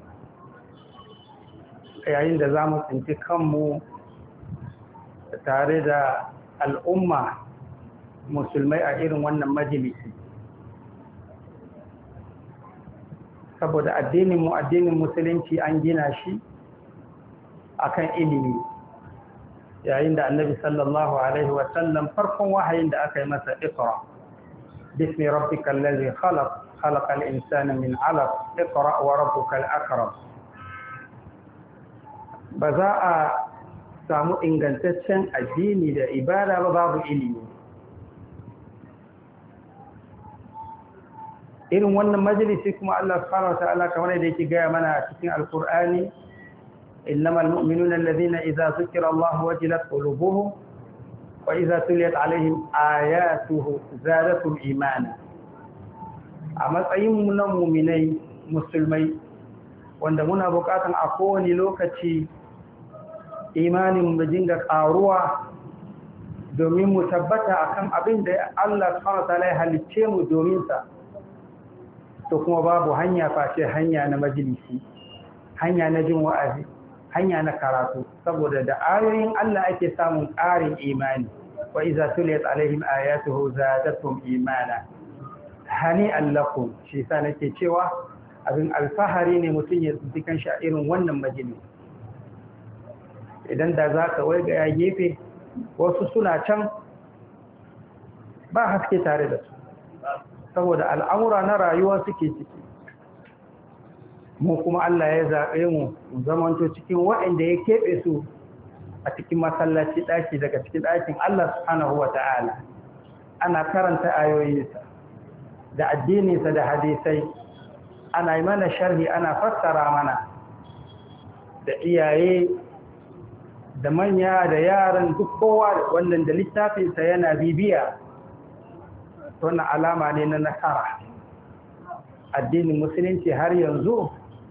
yayin da za mu tsinci kanmu tare da al'umma musulmai a irin wannan majalisi, saboda addinin mu addinin musulunci an gina shi akan ilimi, yayin da annabi sallallahu alaihi wasallam farkon wahayin da aka yi masa iqra bismi rabbikal ladhi khalaq khalaqal insana min 'alaq iqra wa rabbukal akram. Ba za a samu ingantaccen addini da ibada ba babu ilimi. Irin wannan majalisi kuma Allah subhanahu wa ta'ala kamar da yake gaya mana a cikin alkur'ani, innamal mu'minuna alladhina idza zukira Allah wajilat qulubuhum wa idza tuliyat alaihim ayatuhu zadatuhum imana. A matsayin mu na mu'minai musulmai wanda muna bukatan a kowane lokaci imanin mu dinga karuwa domin mu tabbata akan abin da Allah subhanahu wa ta'ala ya halicce mu domin sa, to kuma babu hanya face hanya na majalisi, hanya na jin wa'azi, hanya na karatu, saboda da ayoyin Allah ake samun ƙarin imani. Wa iza tuliyat alaihim ayatuhu zadatuhum imana. Hani'an lakum, shi sa nake cewa abin alfahari ne mutum ya tsinci kanshi a irin wannan majalisi. Idan da za ka waiga ya gefe, wasu suna can ba haske tare da su, saboda al'amura na rayuwa suke ciki. Mu kuma Allah ya zaɓe mu zamanto cikin waɗanda ya keɓe su a cikin masallaci ɗaki daga cikin ɗakin Allah subhanahu wa ta'ala. Ana karanta ayoyinsa da addininsa da hadisai, ana yi mana sharhi, ana fassara mana, da iyaye da manya da yaran duk kowa wannan da littafinsa yana bibiya. Wannan alama ne na nasara. Addinin musulunci har yanzu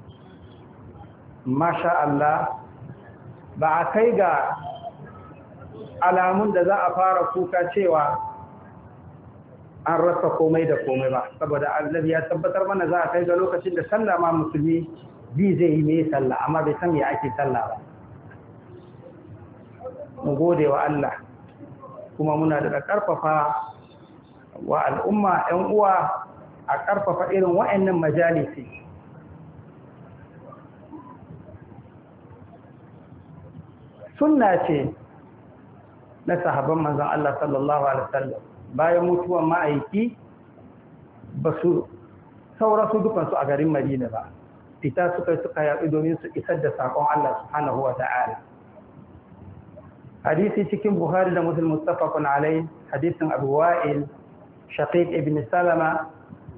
masha Allah ba a kai ga alamun da za a fara kuka cewa an rasa komai da komai ba, saboda annabi ya tabbatar mana za a kai ga lokacin da sallah ma musulmi bi zai yi mai sallah amma bai san me ake sallah ba. Mu gode wa Allah, kuma muna da karfafa wa al'umma ‘yan uwa a ƙarfafa irin wa'yannan majalisi. Sunna ce na sahabban manzan Allah sallallahu Alaihi wasallam, bayan mutuwan ma'aiki ba su saura su dukansu a garin Madina ba, fita suka suka yaɗu domin su isar da saƙon Allah subhanahu wa ta'ala. Hadisi cikin Buhari da Muslim mustafakun alai, hadisin Abu Wa'il Shaqiq ibn Salama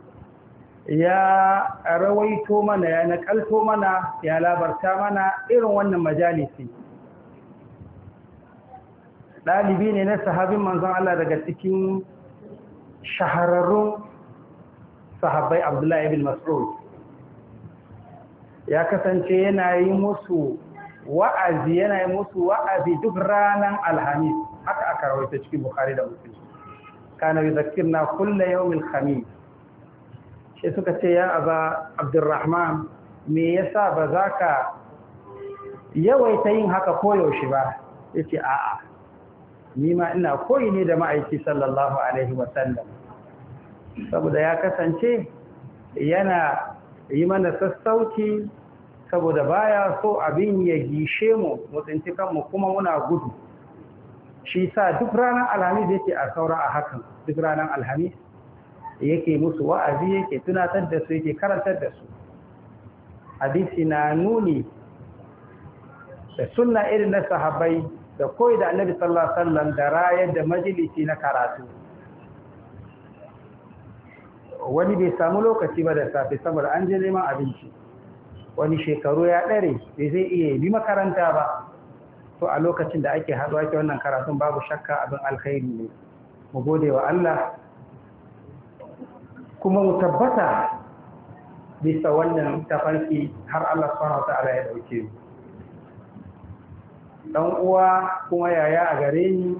ya rawaito mana, ya nakalto mana, ya labarta mana irin wannan majalisi ɗalibi ne na sahabin manzon Allah daga cikin shahararrun sahabbai Abdullahi ibn Mas'ud. Ya kasance yana yi musu wa'azi yana yi musu wa'azi duk ranar Alhamis, haka aka rawaita cikin Bukhari da Muslim. Kana yuzakkirna kulla yawmil khamis. Shi suka ce ya Aba Abdurrahman, me yasa ba za ka yawaita yin haka koyaushe ba? Yace a'a, ni ma ina koyi ne da ma'aiki sallallahu alaihi wasallam. Saboda ya kasance yana yi mana sassauci, saboda baya so abin ya gishe mu mutsinci kanmu kuma muna gudu. Shi sa duk ranar Alhamis yake a saura a hakan, duk ranar Alhamis yake musu wa'azi, yake tunatar da su, yake karantar da su. Hadisi na nuni da sunna irin na sahabbai da koyi da Annabi sallallahu alaihi wasallam da rayar da majalisi na karatu. Wani bai samu lokaci ba da safe saboda an je neman abinci, wani shekaru ya ɗare bai zai iya bi makaranta ba, to a lokacin da ake haɗuwa ke wannan karatun babu shakka abin alkhairi ne. Mu gode wa Allah kuma mu tabbata bisa wannan tafarki har Allah subhanahu wataala ya dauke mu. Dan uwa kuma yaya a gare ni,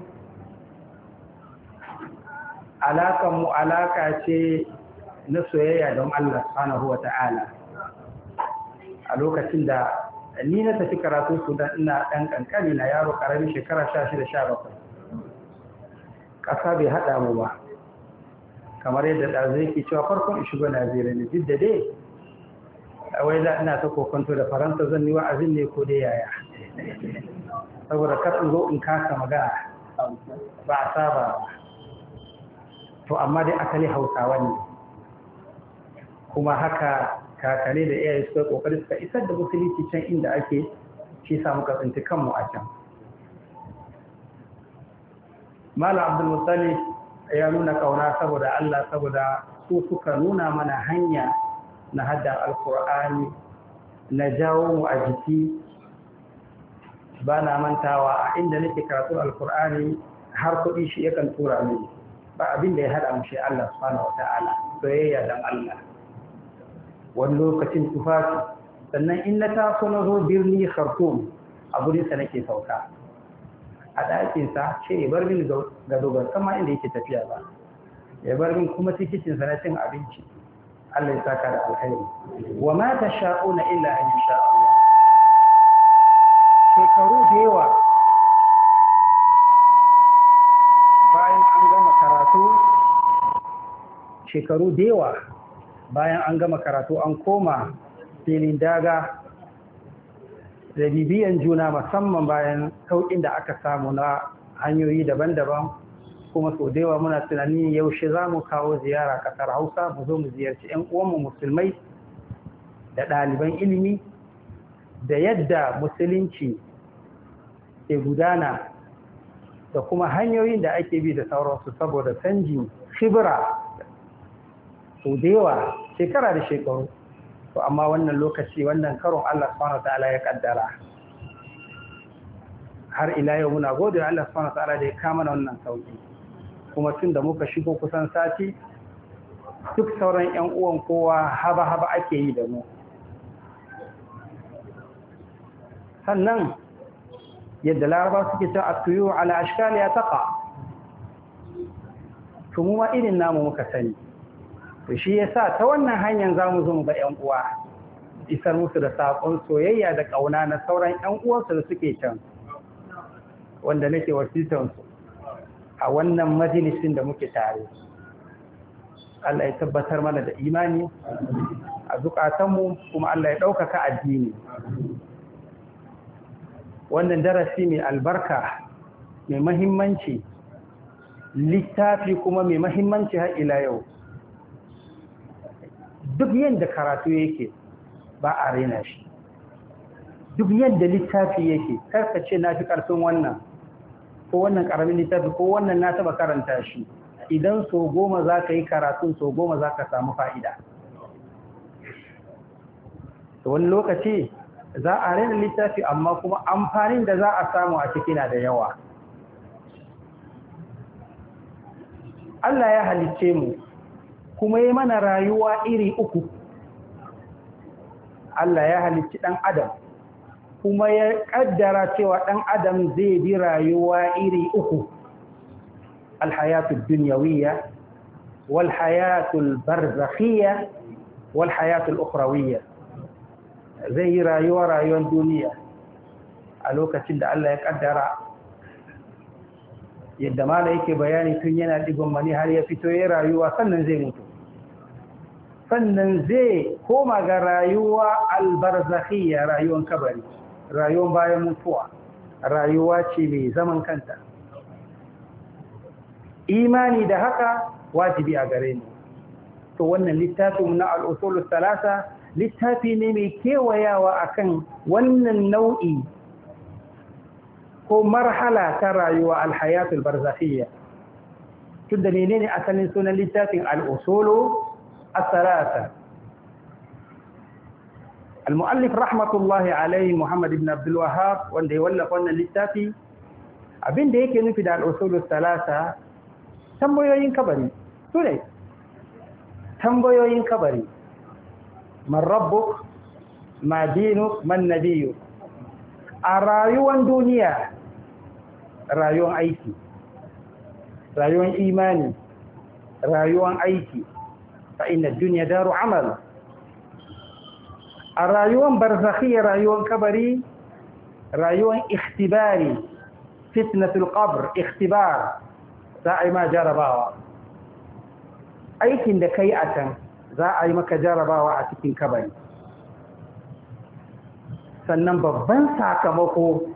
alakan mu alaka ce na soyayya don Allah subhanahu wataala. A lokacin da ni na tafi karatu Sudan ina ɗan ƙanƙani na yaro ƙarami shekara sha shida sha bakwai. Ƙasa bai haɗa mu ba, kamar yadda ɗazu yake cewa farkon in shigo Najeriya ne, duk da dai wai za ina ta kokonto da Faransa zan yi wa'azin ne ko dai yaya. Saboda kar in zo in kasa magana ba a saba ba. To amma dai asali Hausawa ne, kuma haka kakane da iyaye suka kokari suka isar da musulunci can inda ake, shi sa muka tsinci kanmu a can. Malam Abdul Muttalib ya nuna kauna saboda Allah, saboda su suka nuna mana hanya na hadda alkur'ani, na jawo mu a jiki. Ba na mantawa a inda nake karatu alkur'ani har kuɗi shi yakan tura mini, ba abin da ya haɗa mu shi Allah subhanahu wata'ala, soyayya dan Allah. Wani lokacin tufafi, sannan in na taso na zo birni Khartoum a gurinsa nake sauka a ɗakinsa, ce ya bar min gado ban sama inda yake tafiya ba, ya bar min kuma tikitinsa na cin abinci. Allah ya saka da alkhairi. Wa ma tasha'una illa an yasha Allah. Shekaru da yawa bayan an gama karatu, shekaru da yawa bayan an gama karatu an koma filin daga da bibiyan juna, musamman bayan sauƙin da aka samu na hanyoyi daban-daban, kuma sau da yawa muna tunani yaushe za mu kawo ziyara ƙasar Hausa, mu zo mu ziyarci 'yan uwanmu musulmai da ɗaliban ilimi, da yadda musulunci ke gudana da kuma hanyoyin da ake bi da sauransu, saboda canjin khibra sau da yawa shekara da shekaru. To amma wannan lokaci, wannan karon Allah subhanahu wataala ya kaddara. Har ila yau muna gode Allah subhanahu wataala da ya kama wannan sauki. Kuma tun da muka shigo kusan sati, duk sauran ƴan uwan kowa haba-haba ake yi da mu. Sannan yadda Laraba suke cewa at-tuyu ala ashkaliha taqa. To mu ma irin namu muka sani. To shi yasa ta wannan hanyar zamu zo mu ga ƴan uwa, isar musu da sakon soyayya da kauna na sauran ƴan uwansu da suke can, wanda nake wasitan su a wannan majalisin da muke tare. Allah ya tabbatar mana da imani a zukatanmu, kuma Allah ya ɗaukaka addini. Wannan darasi mai albarka, mai mahimmanci, littafi kuma mai mahimmanci har ila yau. Duk yadda karatu yake ba a raina shi, duk yadda littafi yake karka ce na fi ƙarfin wannan, ko wannan ƙaramin littafi, ko wannan na taɓa karanta shi. Idan so goma za ka yi karatun, so goma za ka samu fa'ida. Da wani lokaci za a raina littafi, amma kuma amfanin da za a samu a ciki na da yawa. Allah ya halicce mu kuma yi mana rayuwa iri uku. Allah ya halicci ɗan adam kuma ya ƙaddara cewa ɗan adam zai bi rayuwa iri uku. Alhayatul dunyawiyya wal hayatul barzakhiyya wal hayatul ukhrawiyya. Zai yi rayuwa rayuwar duniya a lokacin da Allah ya ƙaddara, yadda mala yake bayani tun yana digon mani har ya fito ya rayuwa, sannan zai mutu, sannan zai koma ga rayuwa albarzakhiyya, rayuwar kabari, rayuwar bayan mutuwa, rayuwa ce mai zaman kanta. Imani da haka wajibi a gare mu. To wannan littafin na al-usul thalatha littafi ne mai kewayawa akan wannan nau'i ko marhala ta rayuwa alhayatul barzakhiyya. Tunda menene asalin sunan littafin al-usul الثلاثة. المؤلف رحمة الله عليه محمد بن عبد الوهاب wanda ya wallafa wannan littafi, abin da yake nufi da al-usul thalatha tambayoyin kabari. Su ne tambayoyin kabari: man rabbuk, ma dinuk, man nabiyuk. A rayuwar duniya, rayuwar aiki, rayuwar imani, rayuwar aiki, فإن الدنيا دار عمل. الرايون برزخية رايون كبري، رايون اختباري، فتنة القبر اختبار زاعي ما جرباوا aikin da kai a can za a yi maka jarabawa a cikin kabari. Sannan babban sakamako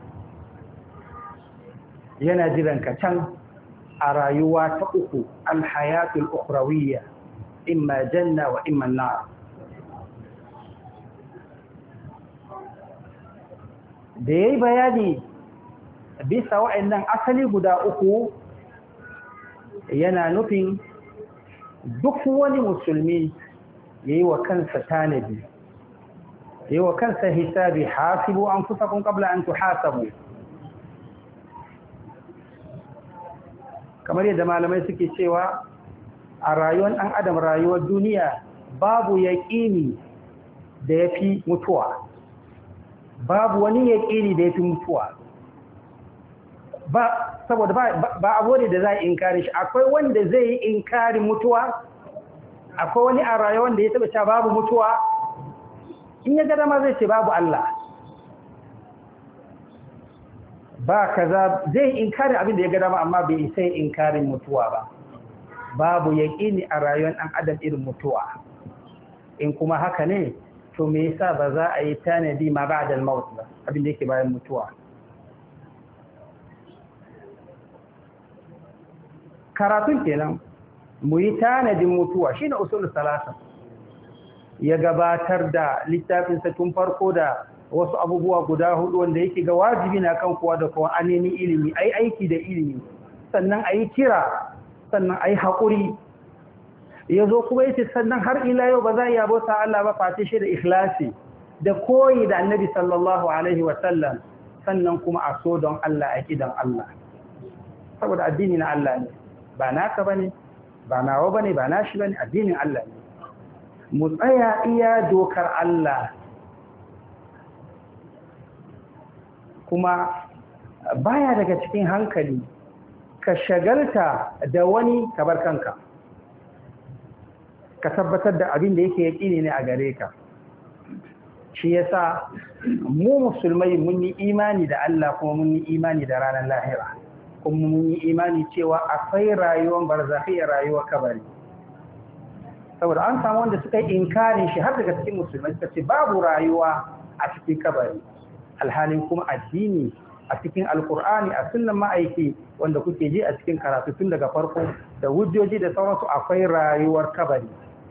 yana jiran ka can a rayuwa ta uku, alhayatul ukhrawiyya, imma janna wa imma nar. Da yayi bayani bisa wa'annan asali guda uku, yana nufin duk wani musulmi yayi wa kansa tanadi, yayi wa kansa hisabi. Hasibu anfusakum qabla an tuhasabu. Kamar yadda malamai suke cewa a rayuwar ɗan adam, rayuwar duniya, babu yaƙini da ya fi mutuwa, babu wani yaƙini da ya fi mutuwa ba, saboda ba abu ne da za a inkari shi. Akwai wanda zai yi inkarin mutuwa? Akwai wani a rayuwar da ya taɓa cewa babu mutuwa? In ya gada ma zai ce babu Allah, ba kaza, zai inkarin abin da ya gada ma, amma bai isa inkarin mutuwa ba. Babu yaƙini a rayuwar ɗan adam irin mutuwa. In kuma haka ne, to me yasa ba za a yi tanadi ma ba'da al-maut ba, abin da yake bayan mutuwa? Karatun kenan, mu yi tanadin mutuwa shine usul salasa. Ya gabatar da littafinsa tun farko da wasu abubuwa guda hudu wanda yake ga wajibi na kan kowa da kowa, a nemi ilimi, ai aiki da ilimi, sannan a yi kira, sannan a yi haƙuri. Ya zo kuma yace sannan har ila yau ba za a yi abota Allah ba face shi da ikhlasi da koyi da annabi sallallahu alaihi wasallam, sannan kuma a so don Allah, a kidan Allah, saboda addini na Allah ne, ba naka bane, ba nawa bane, ba nashi bane, addinin Allah ne. Mu tsaya iya dokar Allah. Kuma baya daga cikin hankali ka shagalta da wani kabar kanka, ka tabbatar da abin da yake yaƙini ne a gare ka. Shi yasa mu musulmai mun yi imani da Allah, kuma mun yi imani da ranar lahira, kuma mun yi imani cewa akwai rayuwar barzakhiyya, rayuwar kabari. Saboda an samu wanda suka yi inkarin shi har daga cikin musulmai, suka ce babu rayuwa a cikin kabari, alhalin kuma addini a cikin alkur'ani, a sunnan ma'aiki wanda kuke ji a cikin karatu tun daga farko da hujjoji da sauransu, akwai rayuwar kabari.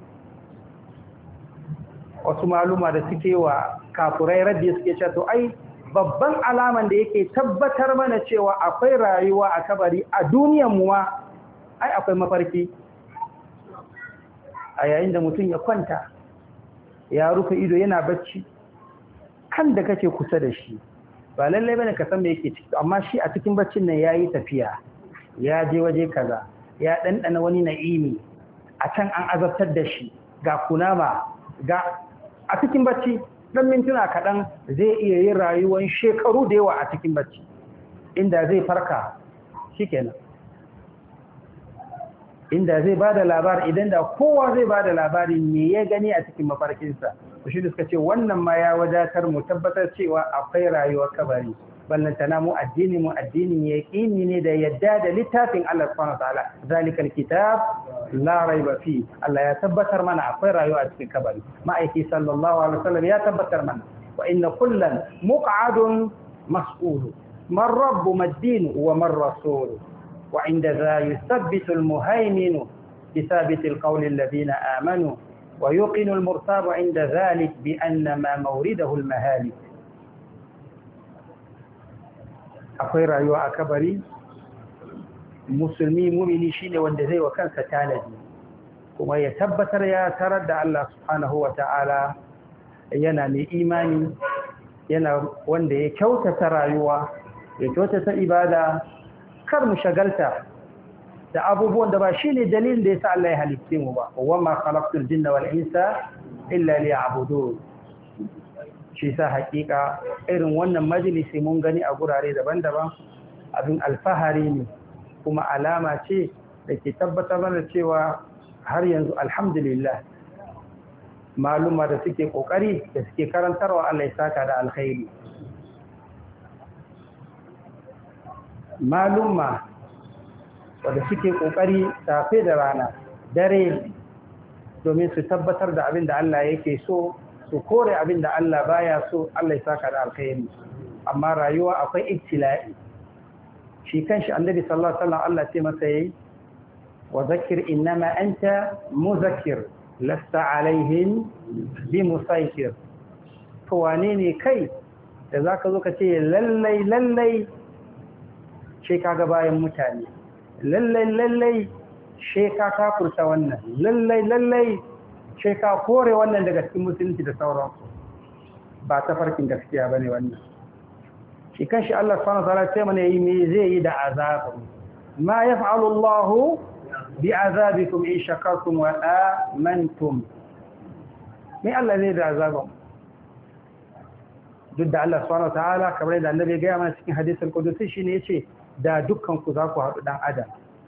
Wasu maluma da suke wa kafurai raddi suke cewa to ai babban alaman da yake tabbatar mana cewa akwai rayuwa a kabari a duniyar mu ma, ai akwai mafarki. A yayin da mutum ya kwanta ya rufe ido yana bacci, kan da kake kusa da shi ba lallai bane ka san me yake ciki, amma shi a cikin baccin nan yayi tafiya, ya je waje kaza, ya ɗanɗana wani na'imi a can an azabtar da shi ga kunama ga a cikin bacci ɗan mintuna kaɗan zai iya yin rayuwar shekaru da yawa a cikin bacci inda zai farka shi kenan inda zai ba da labari idan da kowa zai ba da labari me ya gani a cikin mafarkinsa to shi da suka ce wannan ma ya wadatar mu tabbatar cewa akwai rayuwar kabari ballantana mu addini mu addinin yaqini ne da yadda da littafin Allah subhanahu wataala zalikal kitab la raiba fi Allah ya tabbatar mana akwai rayuwa a cikin kabari ma'aiki sallallahu alaihi wasallam ya tabbatar mana wa inna kullan muq'adun mas'ul man rabbu mad-din wa man rasul wa inda za yuthabbitu al-muhaymin bithabit al-qawl alladhina amanu wa yuqinu al-murtab inda dhalik bi anna ma mawridahu al-mahalik akwai rayuwa a kabari musulmi mumini shine wanda zai wa kansa tanadi kuma ya tabbatar ya tarar da Allah subhanahu wata'ala yana mai imani yana wanda ya kyautata rayuwa ya kyautata ibada kar mu shagalta da abubuwan da ba shine dalilin da yasa Allah ya halitte mu ba wa ma khalaqtul jinna wal insa illa liya'budun shi sa hakika irin wannan majalisi mun gani a gurare daban-daban abin alfahari ne kuma alama ce da ke tabbatar mana cewa har yanzu alhamdulillah maluma da suke kokari da suke karantarwa Allah ya saka da alkhairi maluma wanda suke kokari safe da rana dare domin su tabbatar da abin da Allah yake so su kore abin da Allah baya so Allah ya saka da alkhairi amma rayuwa akwai ibtila'i shi kanshi annabi sallallahu alaihi wasallam Allah ce masa yayi wa zakkir inma anta muzakkir lasta alaihim bimusaytir to wane ne kai da zaka zo ka ce lallai lallai she kaga bayan mutane lallai lallai she ka kafurta wannan lallai lallai sai ka kore wannan daga cikin musulunci da sauransu ba ta farkin gaskiya bane wannan shi kanshi Allah subhanahu wataala sai mana yi me zai yi da azabu ma yaf'alu Allah bi azabikum in shakartum wa amantum me Allah zai da azabu duk da Allah subhanahu wataala kamar da annabi ya ga mana cikin hadisul qudusi shine yace da dukkan ku za ku haɗu dan adam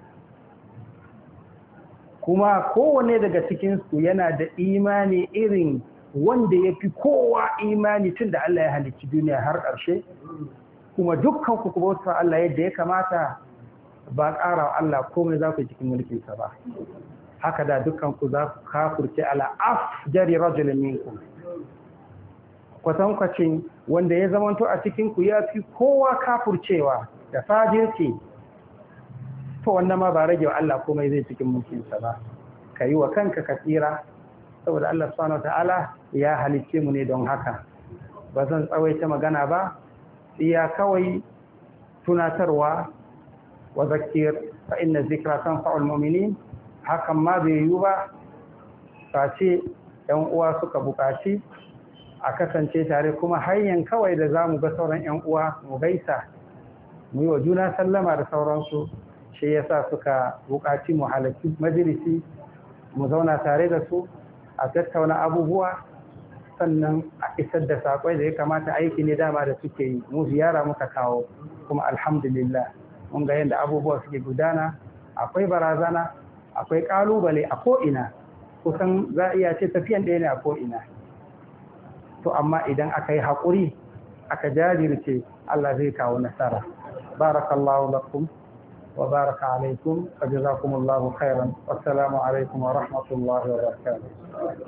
kuma kowane daga cikinsu yana da imani irin wanda ya fi kowa imani tun da Allah ya halicci duniya har ƙarshe kuma dukkan ku bauta Allah yadda ya kamata ba ƙara Allah komai za ku cikin mulkinsa ba haka da dukkan ku za ku kafurce ala afjari rajulin minkum kwatankwacin wanda ya zamanto a cikin ku ya fi kowa kafurcewa da fajirci to wannan ma ba rage wa Allah komai zai cikin mulkinsa ba ka yi wa kanka ka tsira saboda Allah subhanahu wataala ya halicce mu ne don haka ba zan tsawaita magana ba iya kawai tunatarwa wa zakir fa inna zikra tanfa'ul mu'minin hakan ma bai yi ba face yan uwa suka buƙaci a kasance tare kuma hanyar kawai da zamu ga sauran yan uwa mu gaisa mu yi wa juna sallama da sauransu shi yasa suka buƙaci mu halarci majalisi mu zauna tare da su a tattauna abubuwa sannan a isar da saƙoi da ya kamata aiki ne dama da suke yi mu ziyara muka kawo kuma alhamdulillah mun ga yadda abubuwa suke gudana akwai barazana akwai ƙalubale a ko'ina kusan za a iya ce tafiyan ɗaya ne a ko'ina to amma idan aka yi haƙuri aka jajirce Allah zai kawo nasara barakallahu lakum وبارك عليكم فجزاكم الله خيرا والسلام عليكم ورحمة الله وبركاته